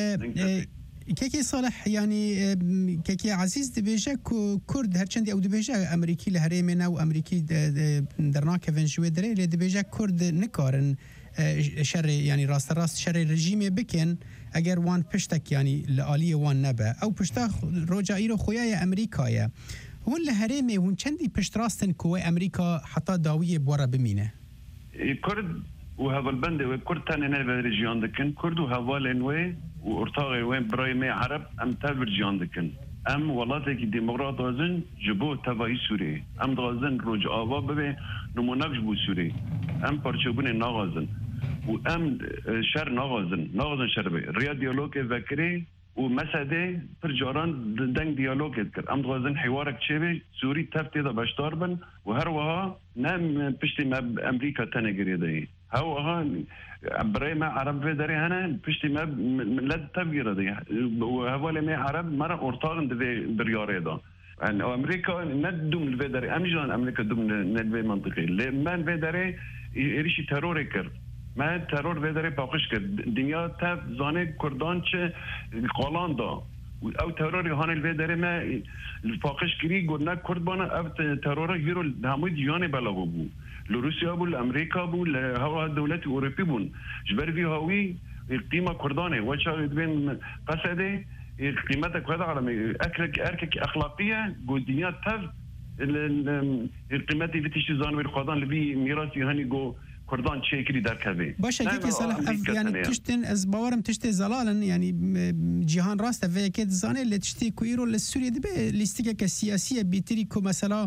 كيكي صالح يعني كيكي عزيز دبيجا كرد هرچندي او دبيجا امريكي لهريمنا و امريكي درنا كفن شوي دري دبيجا كرد نكارن شر يعني راست شر رژیم بکن اگر وان پشتک یعنی لعالی وان نبه او پشتا روجا ایرو خویای امریکایه هون لهرمه هون چندی پشت راستن کوه امریکا حتی داویه بورا بمینه كرد وهذا البند وكرد تاني نبى رجيان دكن كرد وهوالين وين وارتاغي وين براي مي عرب ام تابر رجيان دكن ام ولاتك ديمقراط وزن جبو تبعي سوري ام غازن روج آوا ببي نموناك جبو سوري ام پرچوبون ناغازن وام شر ناغازن شربي ريا ديالوج ذكري ومساده فرجاران دنگ ديالوج كر ام غازن حوارك تشبي سوري تفتي دا باشتار بن وهروها نام بشتي ما امريكا تنجري دي هو برای ما عرب في داري هنا بشتي ما لد تفجير دي وهو ما عرب مرة ارتاغن برياري دا يعني امريكا ندوم الفي داري امجان امريكا دوم ندوي منطقي لما في داري يريشي ترور كر ما ترور في داري باقش كر دنيا تف زانه كردان چه قالان دا او ترور هان الفي داري ما الفاقش كري قلنا كردبانا او ترور هيرو همو ديانه بلاغو بو لروسيا بو لامريكا بو لهوا دولات اوروبي بو جبر في هاوي القيمه كردانه وشا بين قصده قيمتك هذا على اركك اخلاقيه قديات تف القيمه في تشزان بالقضان اللي بي ميراثي هاني جو كردان شيكري در كبي باشه كي صلاح يعني تشتن از باورم تشتي زلالن يعني جهان راست في كده زانه اللي تشتي كويرو للسوريا دبي ليستيكا كسياسيه بيتري كو مثلا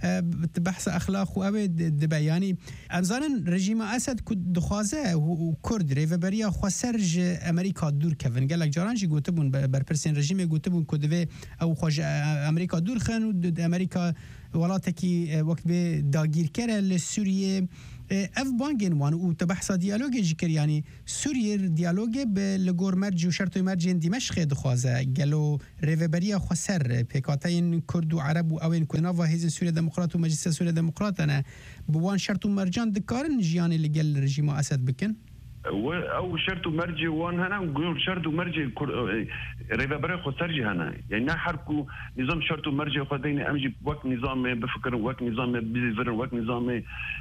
بحث اخلاق و دبي يعني امزان رژیم اسد كود دخوازه و كرد ريفبريا خو سرج امريكا دور كفن قال لك جارانجي گوتبون بر پرسين رژیم گوتبون كودوي او خوج امريكا دور خن و امريكا ولاتكي وقت به داگیر كره لسوريا اف بانگین وان و تبحث دیالوگ جکر یعنی سوریه دیالوگ به لگور مرج و شرط مرج دمشق دخوازه گلو ریوبریا خسر پیکاتین کرد و عرب و اوین کنا و هیز سوریه دموکرات و مجلس سوریه دموکرات انا بوان شرط مرجان دکارن جیانی لگل رژیم اسد بکن او شرط مرجي وان هنا نقول شرط مرجي ريفابري خسرجي هنا يعني نحركوا نظام شرط مرجي خديني امجي وقت نظام بفكر وقت نظام بيزفر وقت نظام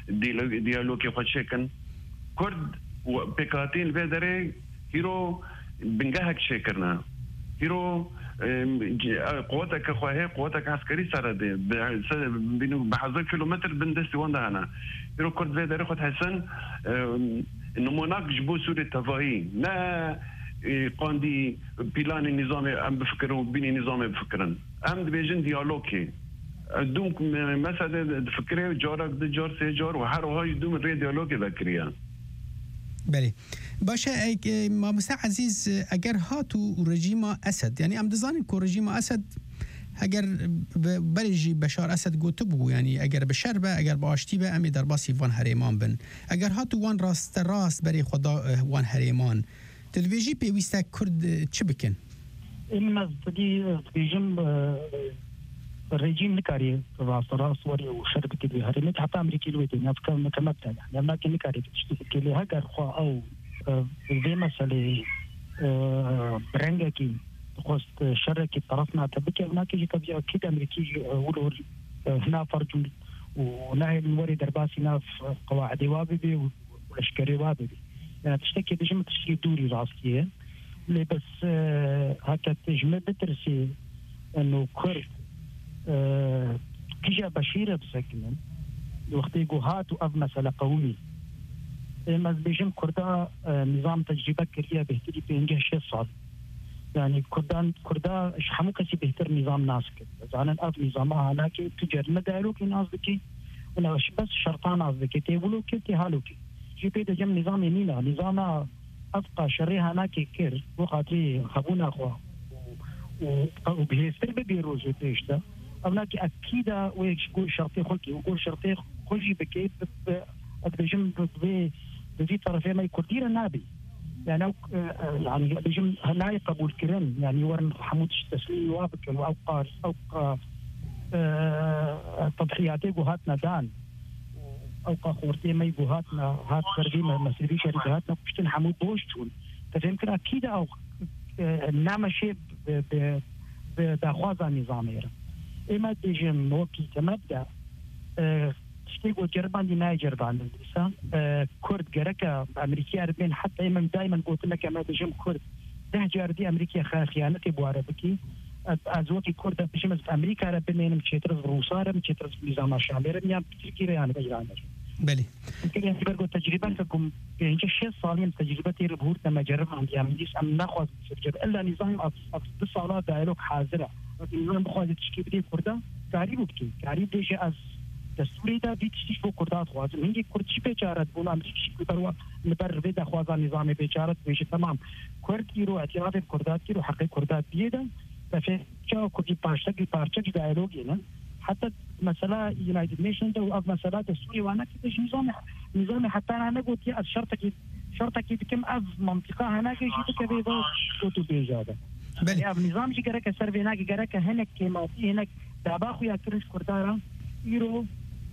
ديالوج خد شكن كرد وبكاتين فيدري هيرو بنجاهك شكرنا هيرو قوتك اخوه قوتك عسكري سرده بحظر كيلومتر بندستي وان هنا هيرو كرد فيدري خد حسن نموناك جبو سوري تفاهي لا قاندي بلان النظام ام بفكرون بيني نظام بفكرن ام دبيجن ديالوكي دوم مثلا فكري جارك دجار سي جار وهر هاي دوم ري ديالوكي ذكريا بله باشه ما مسا عزیز اگر هاتو رژیم اسد یعنی ام دزانین کو رژیم اسد اگر برجی بشار اسد گوته بو یعنی اگر بشر به اگر باشتی به امی در باسی وان هریمان بن اگر هاتو وان راست بری خدا وان هریمان تلویزی پیوسته کرد چه بکن اما تلویزیون رژیم نکاری راست وری و شرکتی به هریمت حتی امریکی لویدی نفکر مکمبتا يعني ما كان نکاری تشتكي لها قرخوا او زي مسألة برنگا قصد شركة طرفنا تبكي هناك يجي كبير أكيد أمريكي ولور هنا فرج ونهي الوري درباسي ناف قواعد واببي والأشكري واببي يعني تشتكي بجمع تشتكي دوري راسية اللي بس هكا تجمع بترسي إنه كرد كيجا بشيرة بسكنا وقت يقوهات وأف مسألة قوية إما بجمع كردا نظام تجربة كريا بهتري بينجه شيء صعب يعني كردان حمو كسي بهتر نظام ناسك زعلان اف نظامها هناك تجر مدارو كي نازكي ولا بس شرطان نازكي تيقولوا كي تهالو كي جي بيد جم نظام يمينا نظام افقى شري هناك كير وقاتري خبونا اخوا وبهستر بيروز وتيش ده هناك اكيد ويقول شرطي خلقي ويقول شرطي خلقي بكيت بجم بذي طرفين ما يكردير النابي يعني يعني بيجم هناي قبول كرن يعني ورن حمودش تسليم وابك واوقار اوقا تضحياتي جهاتنا دان اوقا خورتي ما جهاتنا هات ترجمه مسيري شركاتنا بشتن حمود بوشتون فيمكن اكيد او نعمل شيء بخوازا نظاميه اما بيجم وكي كمبدا تشتيقوا جربان دي ناي جربان كرد جركا امريكي اربين حتى دائما قلت لك ما بجم كرد ده جاردي أمريكا خيانة بواره بكي از وقتی کرد بشیم از امریکا را ببینیم چطور از روسا را چطور از نظام شامل را میام ترکیه یعنی ایران. بله. ممكن يعني برضو تجربة لكم يعني شيء صالح تجربة ربحور لما جربها يعني ليش أم نأخذ سجل إلا نظام بالصلاة دايلوك حاضرة نظام بخواد تشكي بدي كردا قريب بكي قريب ديش از دستوری دا بیتشتیش بو کردات خوازم هنگی کرد چی پیچارت بولا امریکشی بروا نبر ویدا خوازا نظام پیچارت ویش تمام کرد ایرو اعتراف کردات ایرو حقی کردات بیده تفه چا کردی پارچه دایلوگی نه حتى مسألة يونايتد نيشن أو مسألة دستوري وأنا كده نظام حتى أنا قلت يا شرطك بكم أف منطقة هناك شيء كذا ده كتب بيجاده. يعني نظام شيء كذا كسر هناك كذا كهناك كما في هناك دابا خويا كريش كردارا يرو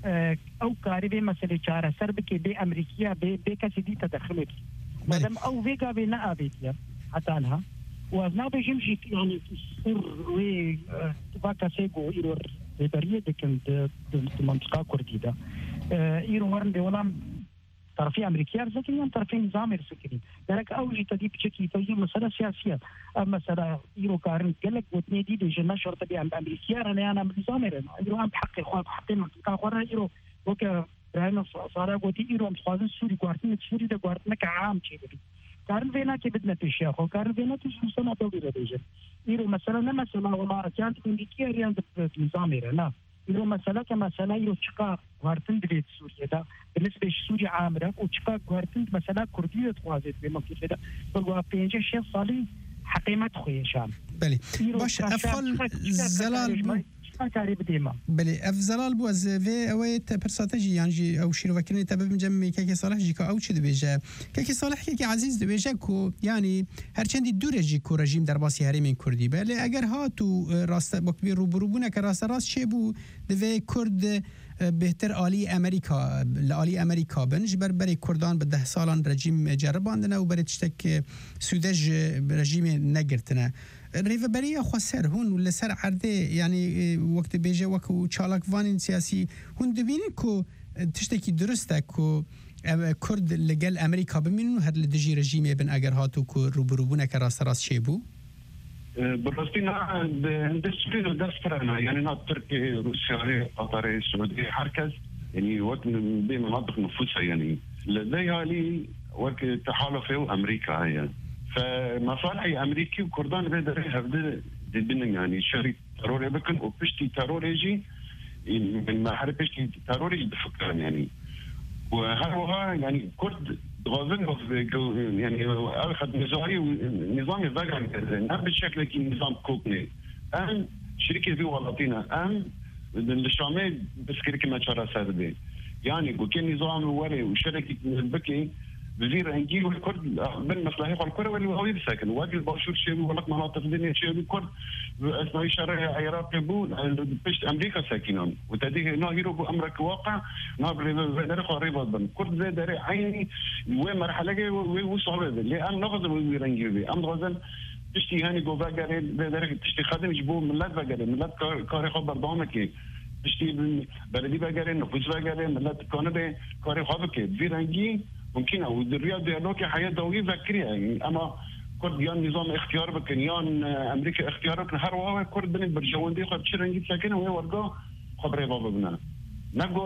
أو كاريبي مسألة شارع سرب كي بأمريكية بكسيدي تدخلت. مادام أو فيجا بنا أبيتيا حتى أنها وأنا بيجمشي يعني سر و تبقى سيجو يرو بريه دكن المنطقه كرديده ايرو ورن بولام طرفي امريكيه لكن طرفي نظام سكري درك اوجي تدي بشكل توجيه مساله سياسيه مساله ايرو كارن قالك وتنيدي دي جنا شرطه بي امريكيه انا نظام ايرو ام حقي حقي منطقه قرر ايرو وك رانا صار قوتي ايرو مخازن سوري قوارتنا سوري ده قوارتنا كعام شيء كارن فينا كي بدنا تشيخ وكارن فينا تشوفنا توبيره ديجن ايرو مثلا مثلا والله كانت امريكيه ريان نظام ايران ايرو مثلا كمثلا ايرو تشقا قوارتن دليت سوريا ده بالنسبه لسوريا عامره وتشقا قوارتن مثلا كرديه توازت بمملكه ده بلغوا 5 سالي حقيمه خويا شام بله باش افضل زلال بله افضل بو از و اویت پرساتجی یعنی او شیروکرنی تبع مجمع که صالح جی که او چه دبیجه که صالح که عزیز دبیجه کو یعنی هرچندی دورجی کو رژیم در باسی هرم کردی بله اگر ها تو راست بکبی روبرو بونه که راست چه بو دوی کرد بهتر عالی امریکا بنج بر کردان به 10 سالان رژیم جرباندنه و برای تشتک سودج رژیم نگرتنه ریوبری خسر هون ولا سر عرضه يعني وقت بيجي وكو چالاك وان سياسي هون دبيني كو تشتكي درسته كو كرد لقل امريكا بمنو هر لدجي رژيمي بن اگر هاتو كو روبروبونه كراس شيبو بالرصينا اندستري دسترنا يعني نات تركي روسيا قطر السعوديه حركز يعني وقت بين مناطق نفوسها يعني لديها لي وقت تحالف امريكا يعني فمصالح امريكي وكردان بدريها بدنا يعني شريك تروري بكن وبشتي تروريجي من ما حرب بشتي تروري بفكران يعني وهذا يعني كرد غازن يعني اخذ نظام الزاغان نفس الشكل كي نظام كوكني ام شركه في ولاطينا ام الشامل بس كريك ما شرا سربي يعني وكان نظام وري وشركه البكي وزير انجيل والكرد من مصلحه الكره واللي هو يسكن واجل باشور شيء ولا مناطق الدنيا شيء الكرد اسمه شرع عراق بو بيش امريكا ساكنون وتديه انه يرو امرك واقع نابر قريبه بن كرد زي داري عيني وين مرحله وصعبه اللي ام نغزل ويرنجي ام غزل تشتي هاني جو فاجر داري تشتي خادم يجبو ملات فاجر ملات كاري خبر دامك تشتي بلدي فاجر نفوس فاجر ملات كانوا كاري خبرك فيرنجي ممكن او الرياض ديالوكي حياه ضوئيه ذكريه يعني اما كرد يان نظام اختيار بكن يان امريكا اختيار بكن هر واحد كرد بن برجوان دي خد شرنجي ساكن وهي ورقه خبري بابا بنا نقول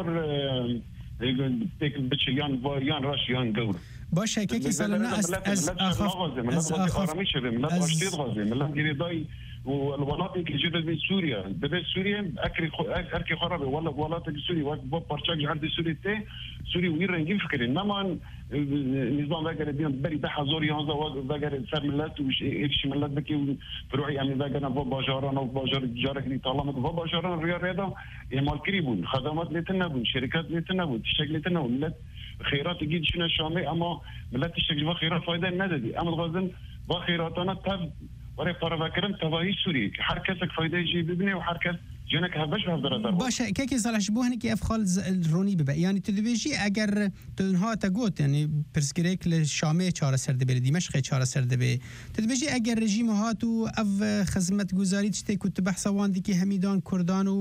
تيك بتش يان راش يان جور باشه كيكي سالنا از اراميش ملات اشتيد غازي ملات جريداي والمناطق الجديده من سوريا بدات سوريا اكري خرابه ولا مناطق سوريا وبارتشاج عند سوريا سوري وين رنجين فكري انما النظام ذاك اللي بري بحا زوري هذا ذاك صار ملات وش ايش ملات بكي بروحي يعني ذاك انا باجارنا وباجار جارك اللي طالما باجارنا الرياضه مال كريبون خدمات اللي تنبون شركات اللي تنبون تشتغل اللي تنبون ملات خيرات يجي شنو شامي اما ملات تشتغل خيرات فايده نددي اما الغزل بخيراتنا تب وري قرب كرم تباهي سوري حركتك فايده يجي ببني وحركت جنك هبش بهدر باشه كيكي صالح شبوه هنكي افخال الروني ببا يعني تدبيجي اگر تنها تقوت يعني برسكريك للشامي چاره سرده بي دمشق چاره سرده بي تدبيجي اگر رژیم هاتو اف خدمت گزاری تشتي كنت بحث واندي كي هميدان كردان و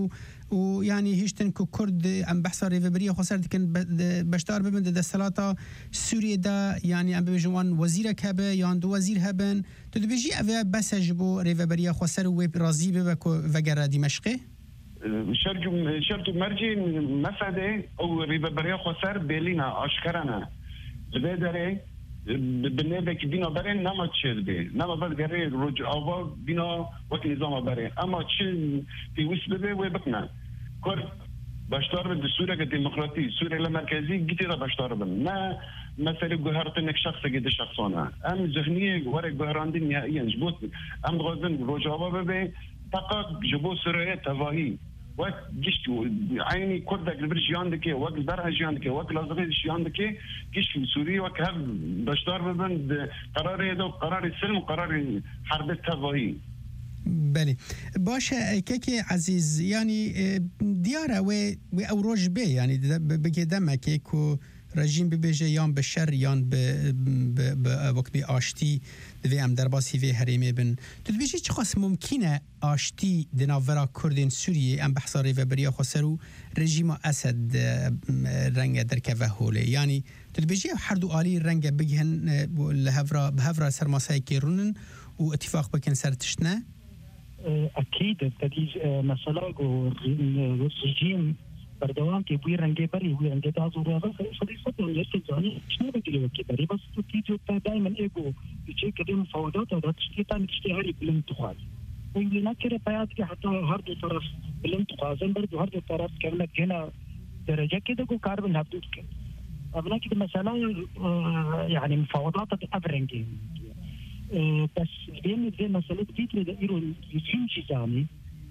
و يعني هیشتن که کرد ام بحث ریوبری خسر دکن بشتار ببن ده دستلاتا سوریه دا يعني ام بجوان وزیر کبه یا دو وزیر هبن تو دبیجی اوه بس جبو ریوبری خسر و راضی ببکو وگر دمشقه شرط مرجي مسألة أو ريبريا خسر بيلينا أشكرنا بدري بالنسبة كبينا برين نما تشيل بي نما بس جري رجع أو بينا وقت نظام برين أما تشيل في وسط بي وبكنا كر باشتار بالسوريا الديمقراطية سوريا المركزية جيتي باشتار بن ما مسألة جهرت إنك شخص جد شخصنا أم ذهنية ورق جهراندي نهائيا جبوت أم غازن رجع أو بي فقط جبو سوريا تواهي وقت جشتو عيني كردك البرج ياندك وقت البرهج ياندك وقت الازغيش ياندك جشت سوريا وقت هذا بشتار ببند قرار هذا قرار السلم وقرار حرب التواهي بله باشه كيكي عزيز يعني ديارة و أوروج بي يعني بقدمه كيكو رژیم ببیجه یان به شر یان به وقت بی آشتی دوی ام در باسی وی هریمه بن تو دبیجی چه خاص ممکنه آشتی دناورا کردین سوریه ام بحثاری و بریا خسرو رژیم اسد رنگ در که هوله یعنی تو دبیجی هر دو آلی رنگ بگهن لهفرا بهفرا سرماسای کیرونن و اتفاق بکن سر تشتنه اكيد تديج مسألة رژیم بردوام که بوی رنگی بری بوی رنگی داز و رازا خیلی صدق نیست زانی چه بگیری وکی بری بس تو تیجو تا دائما ایگو چه کدی مفاوضات و داشتی تا نشتی هری بلند تخاز و این نکره پیاد که حتی هر دو طرف بلند تخازن برد هر دو طرف کاملا هنا درجه كده جو كاربن هبدوت كده أبنا كده مثلا يعني مفاوضات أبرنجي بس بين زي مسألة فكرة ده إيرو يجين جزاني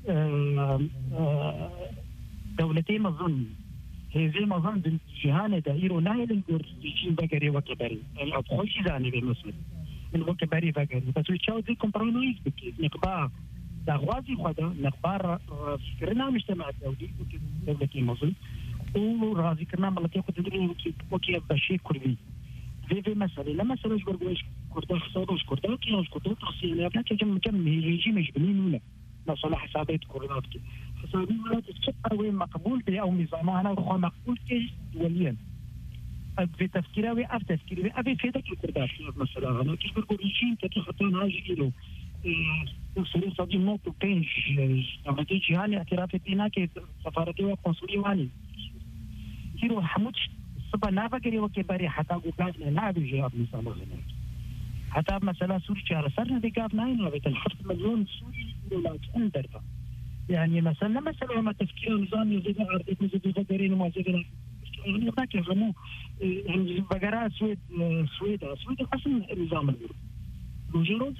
دولتين مظن هي زي ما ظن جهان ده إيرو نايل الجور يجين بقري وكبري الأبخوش جزاني بالمثل من وكبري بقري بس ويتشاو زي كومبرونيز بكي نقبا دغوازي خدا نقبار فكرنا مجتمع الدولي دولتين مظن ورازي كنا ملكي قدرين وكي بشي كردي في مسألة لا مسألة جبر بوش كردا حسابوش كردا كياش كردا تخصيل يا بلاك كم ريجيم يجبنين ولا مسألة حسابات كردات كي حسابات ولا تتشقى وين مقبول بي أو نظامها أنا وخا مقبول كي دوليا في تفكيره وأف تفكيره أبي في ذاك الكردات مسألة أنا كيش برجو ريجيم تتي حطان هاجي إلو سوري صدي موت وبينج أما تيجي هاني اعتراف بينا كي سفارتي وقنصلي واني كيرو حمودش صبا نافقري وكبري حتى قبلاتنا نعبي جواب نظام هناك حتى مثلا سوري شهر سرنا دي قاب ناينا بيت الحرف مليون سوري ولا تندر يعني مثلا ما تفكير نظام يزيد عرضي يزيد فقرين وما زيدنا يعني هناك يفهموا يعني بقراء سويد أصلا نظام الأوروبي وجرود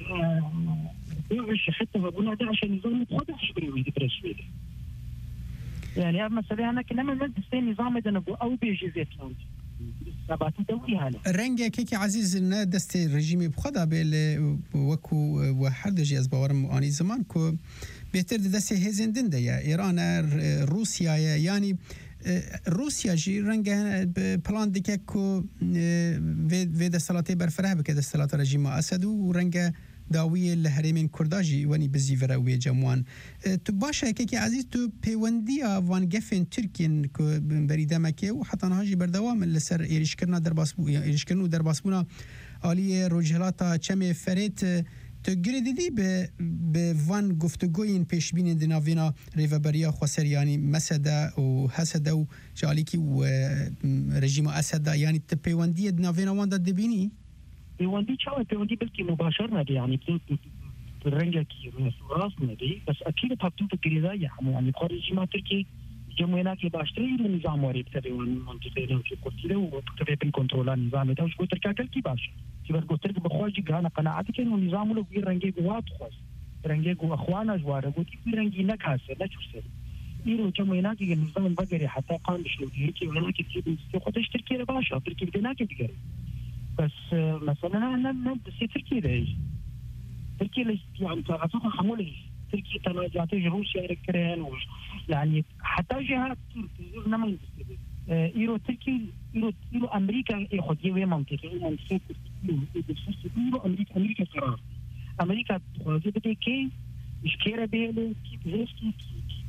يعيش حتى هبونا ده عشان نظام متخدع شبري ويدبر السويد يعني مثلا أنا كلام المدرسة نظام ده نبو أو بيجي زيتلاند ثبات دولي هلا رنجة كيكي عزيز إن دست رژیمی بخدا بل وکو و هر دجی از باورم آنی زمان کو بهتر دست هزندن ده یا ایران روسیا یعنی روسیا جی رنگه پلان دیگه کو و دستلاتی برفره بکه دستلات رژیم اسد و رنگه داوی لهرمین کرداجی ونی بزیفره و جموان تو باشه که عزیز تو پیوندیا وان گفن ترکین که بریده مکه و حتی نهاجی بردوام لسر ایرشکرنا در باسبونا آلی رجلاتا چم فرید تو گردیدی به وان گفتگوین پیشبین دناوینا ریوبریا خسریانی مسده و حسده و جالیکی و رژیم اسد یعنی تو پیوندی دناوینا وان داد دبینی؟ پیوندی چاوه پیوندی بلکی مباشر ندی يعني بالرنجة كي راس ندي بس أكيد تحطون في الجريدة يعني خارجي ما تركي جمعنا كي باشتري النظام وارد تبي منطقة لو في كتير وتبي بالكنترول النظام ده وش قلت لك كي باش كي قلت لك بخارجي جانا قناعتك إنه النظام له بيرنجي جوات خاص رنجي جو أخوانا جواره قلت بيرنجي نكاسة لا شو سر يرو جمعنا كي النظام بقري حتى قام بشلو كي ولا كي تخدش تركي لباشا تركي بدنا كي بقري بس مثلا أنا بس تركي ده تركي ليش يعني تعرفوا خمولي تركي تنازعات روسيا الكرين يعني حتى جهات تركيا نما إيرو تركي إيرو أمريكا يأخذ يوم منطقة إيرو أمريكا قرار أمريكا تخاذ بدي كي مش كيرا بيله كي بهيسكي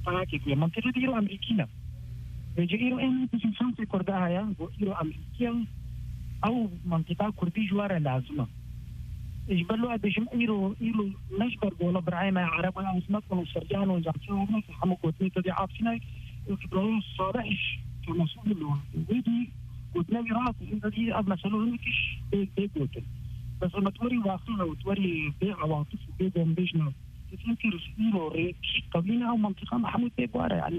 تاكي منطقه ديرو امريكينا بيجيرو ان تشوف كردها يا بيجيرو امريكيا او منطقه كردي جواره لازمه يجبلوا بيجم ايرو نجبر ولا برعايه عرب ولا اسمك وسرجان وزعتوا حمو كوتني تدي عارفين يقولوا صالح كمسؤول له ودي وتناوي راس دي اب مسؤول مش بيقول بس لما توري واقعها وتوري بيع عواطف وبيدهم بيجنا تفكر ايرو ريك قبلنا او منطقه محمود بيبواره يعني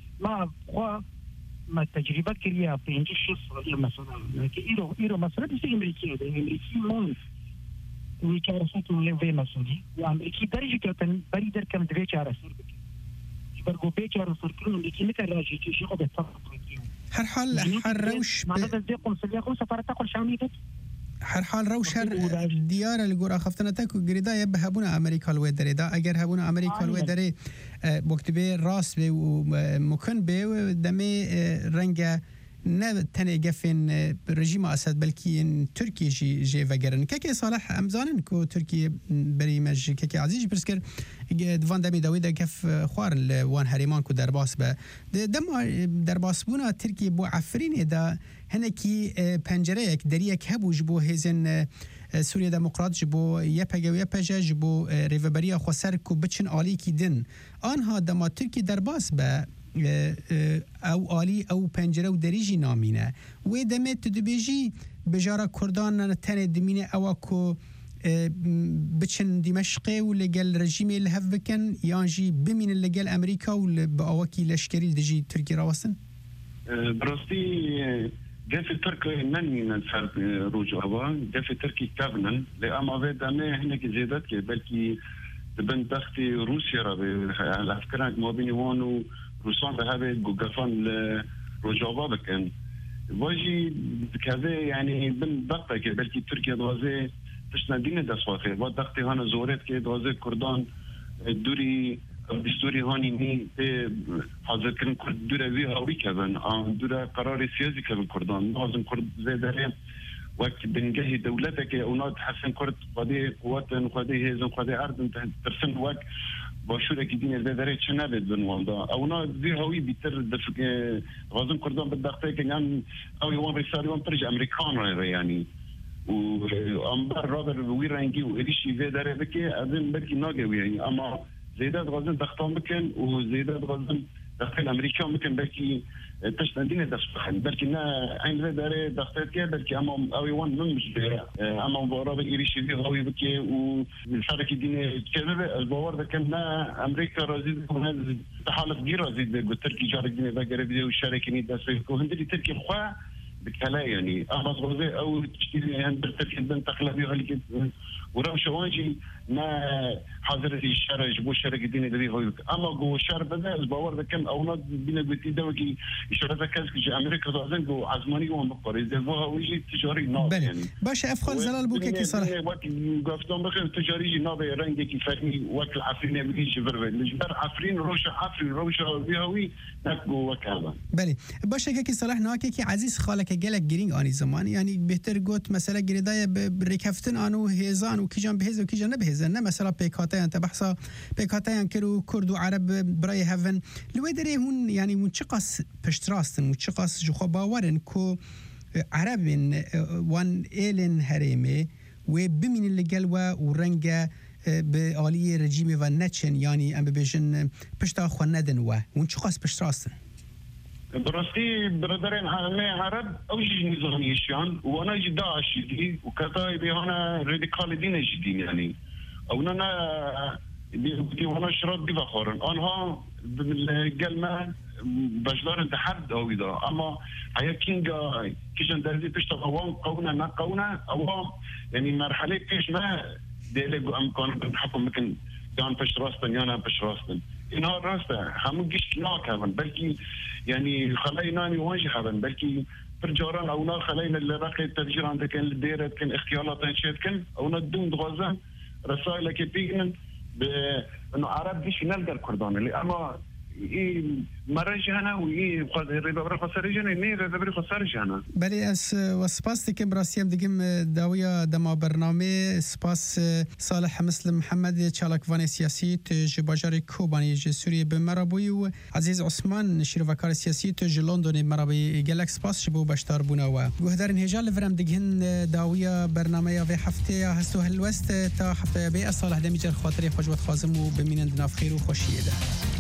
ما التجربه كلها في عندي شخص مثلا ايرو مثلا بس امريكيه مون ويكارسات ولي مسؤولي وامريكي درجه كان بريدر كان دوي چاره سر بك برغو بيچاره سر كل امريكي متراجي شي شغل بتصرف هر حال روش معناتها زي قنصليه خو سفاره تقول شاميتك هر حال روش هر دیار لگور خفتنه تکو گریدا بهبونه امریکا لوی دره دا اگر هبونه امریکا لوی دره وقتی راست به و ممکن به دمه رنگ نه تنه گفن رژیم اسد بلکی ان ترکیه جی وگرن که صالح امزانن کو ترکیه بریمج که عزیز برسکر دوان دمی داوید کف خوار وان هریمان کو درباس به دم درباس بونا ترکیه بو عفرین دا هنکی پنجره یک دریک هبوج بو هزن سوریه دموکرات جبو یپگه و یپجه جبو ریوبریا خسر کو بچن عالی کی دن آنها دما ترکی درباس به او عالی او پنجره و دریجی نامینه و دمت دبیجی بجارا کردان تن دمینه او کو بچن دمشق و لگل رژیم الهف بکن یانجی بمین لگل امریکا و با اوکی لشکری دجی ترکی راوستن براستی دفع ترك نني نفرد رجوعوا دفع تركي كابنن لأما في دمه هناك زيادات بلكي بن تختي روسيا ربي على فكرة ما بيني وانو روسان بهذا جوجافان رجوعوا بكن واجي كذا يعني بن ضغطة بلكي تركيا دوازي تشنا دين دسوافي وضغطي هنا زورت كي دوازي كردان دوري دستوری هانی نی حاضر کردن کرد دوره وی هاوی کردن دوره قرار سیاسی کردن کردان لازم کرد زیاده وقت بنجهی دولته که اونا تحسن کرد قاده قوات قاده هزم قاده ارض ترسم وقت باشوره که دین زیاده چه نبید بنواندا اونا وی هاوی بیتر دفق لازم کردن بدقته که یعنی اوی وان رسالی وان ترج امریکان رای یعنی و انبار رابر وی رنگی و ایشی زیاده بکی ازن بلکی ناگوی یعنی اما زيادات غازن دختان بكن وزيادات غازن داخل امريكا ممكن بلكي تشتندين دسخن بلكي نا عين داري دختات كي بلكي اما اوي وان من مش اما مباراه يريشي في غاوي بكي والشركه دين كذا الباور كان امريكا رازيد هذا تحالف غير رازيد تركي جارك دين باغربي والشركه ني داسي وهندي تركي خوا بكلا يعني اما غازي او تشتري عند تركي بنت اخلاقي غالي ورا شواجي ما حاضر في الشارع جبوا الشارع الديني دري هو اما جو الشارع بدا الباور ده كان اولاد بينا بيتي دوكي الشارع كاس في امريكا زين جو عزماني وان بقري ده هو ويجي تجاري ناب يعني باش افخل زلال بوكي كي صالح وقت قفتون بخير تجاري ناب رنجي كي فاتني وقت العفرين بيجي بربل الجبر عفرين روش عفرين روش بيهوي نكو وكذا بله باش كي صالح ناكي كي عزيز خالك جلك جرينج اني زمان يعني بهتر قلت مثلا جريدايه بريكفتن انو هيزان وكيجان بهز وكيجان نبهز نه مثلا پیکاته انت بحثا پیکاته کرو کرد و عرب برای هفن لوی داره هون یعنی منچقاس پشتراستن منچقاس جخوا باورن کو عرب وان ایلن هریمه و بمین لگل و رنگ به عالی رژیم و نچن یعنی ام ببیجن پشتا خو ندن و منچقاس پشتراستن براستی برادرین همه عرب اوجی نظامیشان و آنها داعش دی و کتای بیهانا رادیکال دین جدین یعنی اونا وانا شراب دي بخورن انها بالقلمه بجدار انت حد او ده اما هي كينجا كيجن درزي تشتغل قونا ما قونا او يعني مرحله ايش ما ديلك امكان بحكم ممكن كان فش راستن يانا فش راستن انها راسته هم جيش ناك هذا بلكي يعني خلينا نواجه هذا بلكي برجاران او خلينا اللي باقي التفجير عندك كان الديره كان اختيارات كان او ندون دغازان رسائل كتير بانه عرب ديش نلقى الكردان اللي اما مرة جهنا وي ربابر خسر جهنا ني ربابر خسر جهنا بله از وسپاس دکم براسیم دکم داویا دما برنامه سپاس صالح مسلم محمد چالاکوان سیاسی تج باجار کوبانی ج سوریه به مرابوی و عزیز عثمان شیروکار سیاسی تج لندن مرابوی گلک سپاس شبو بشتار بونا و گهدارن هجال فرم دگهن داویا برنامه و هفته هستو هلوست تا هفته به صالح دمیجر خاطر خوشبخت خازم و بمینند ناف خیر و خوشیه ده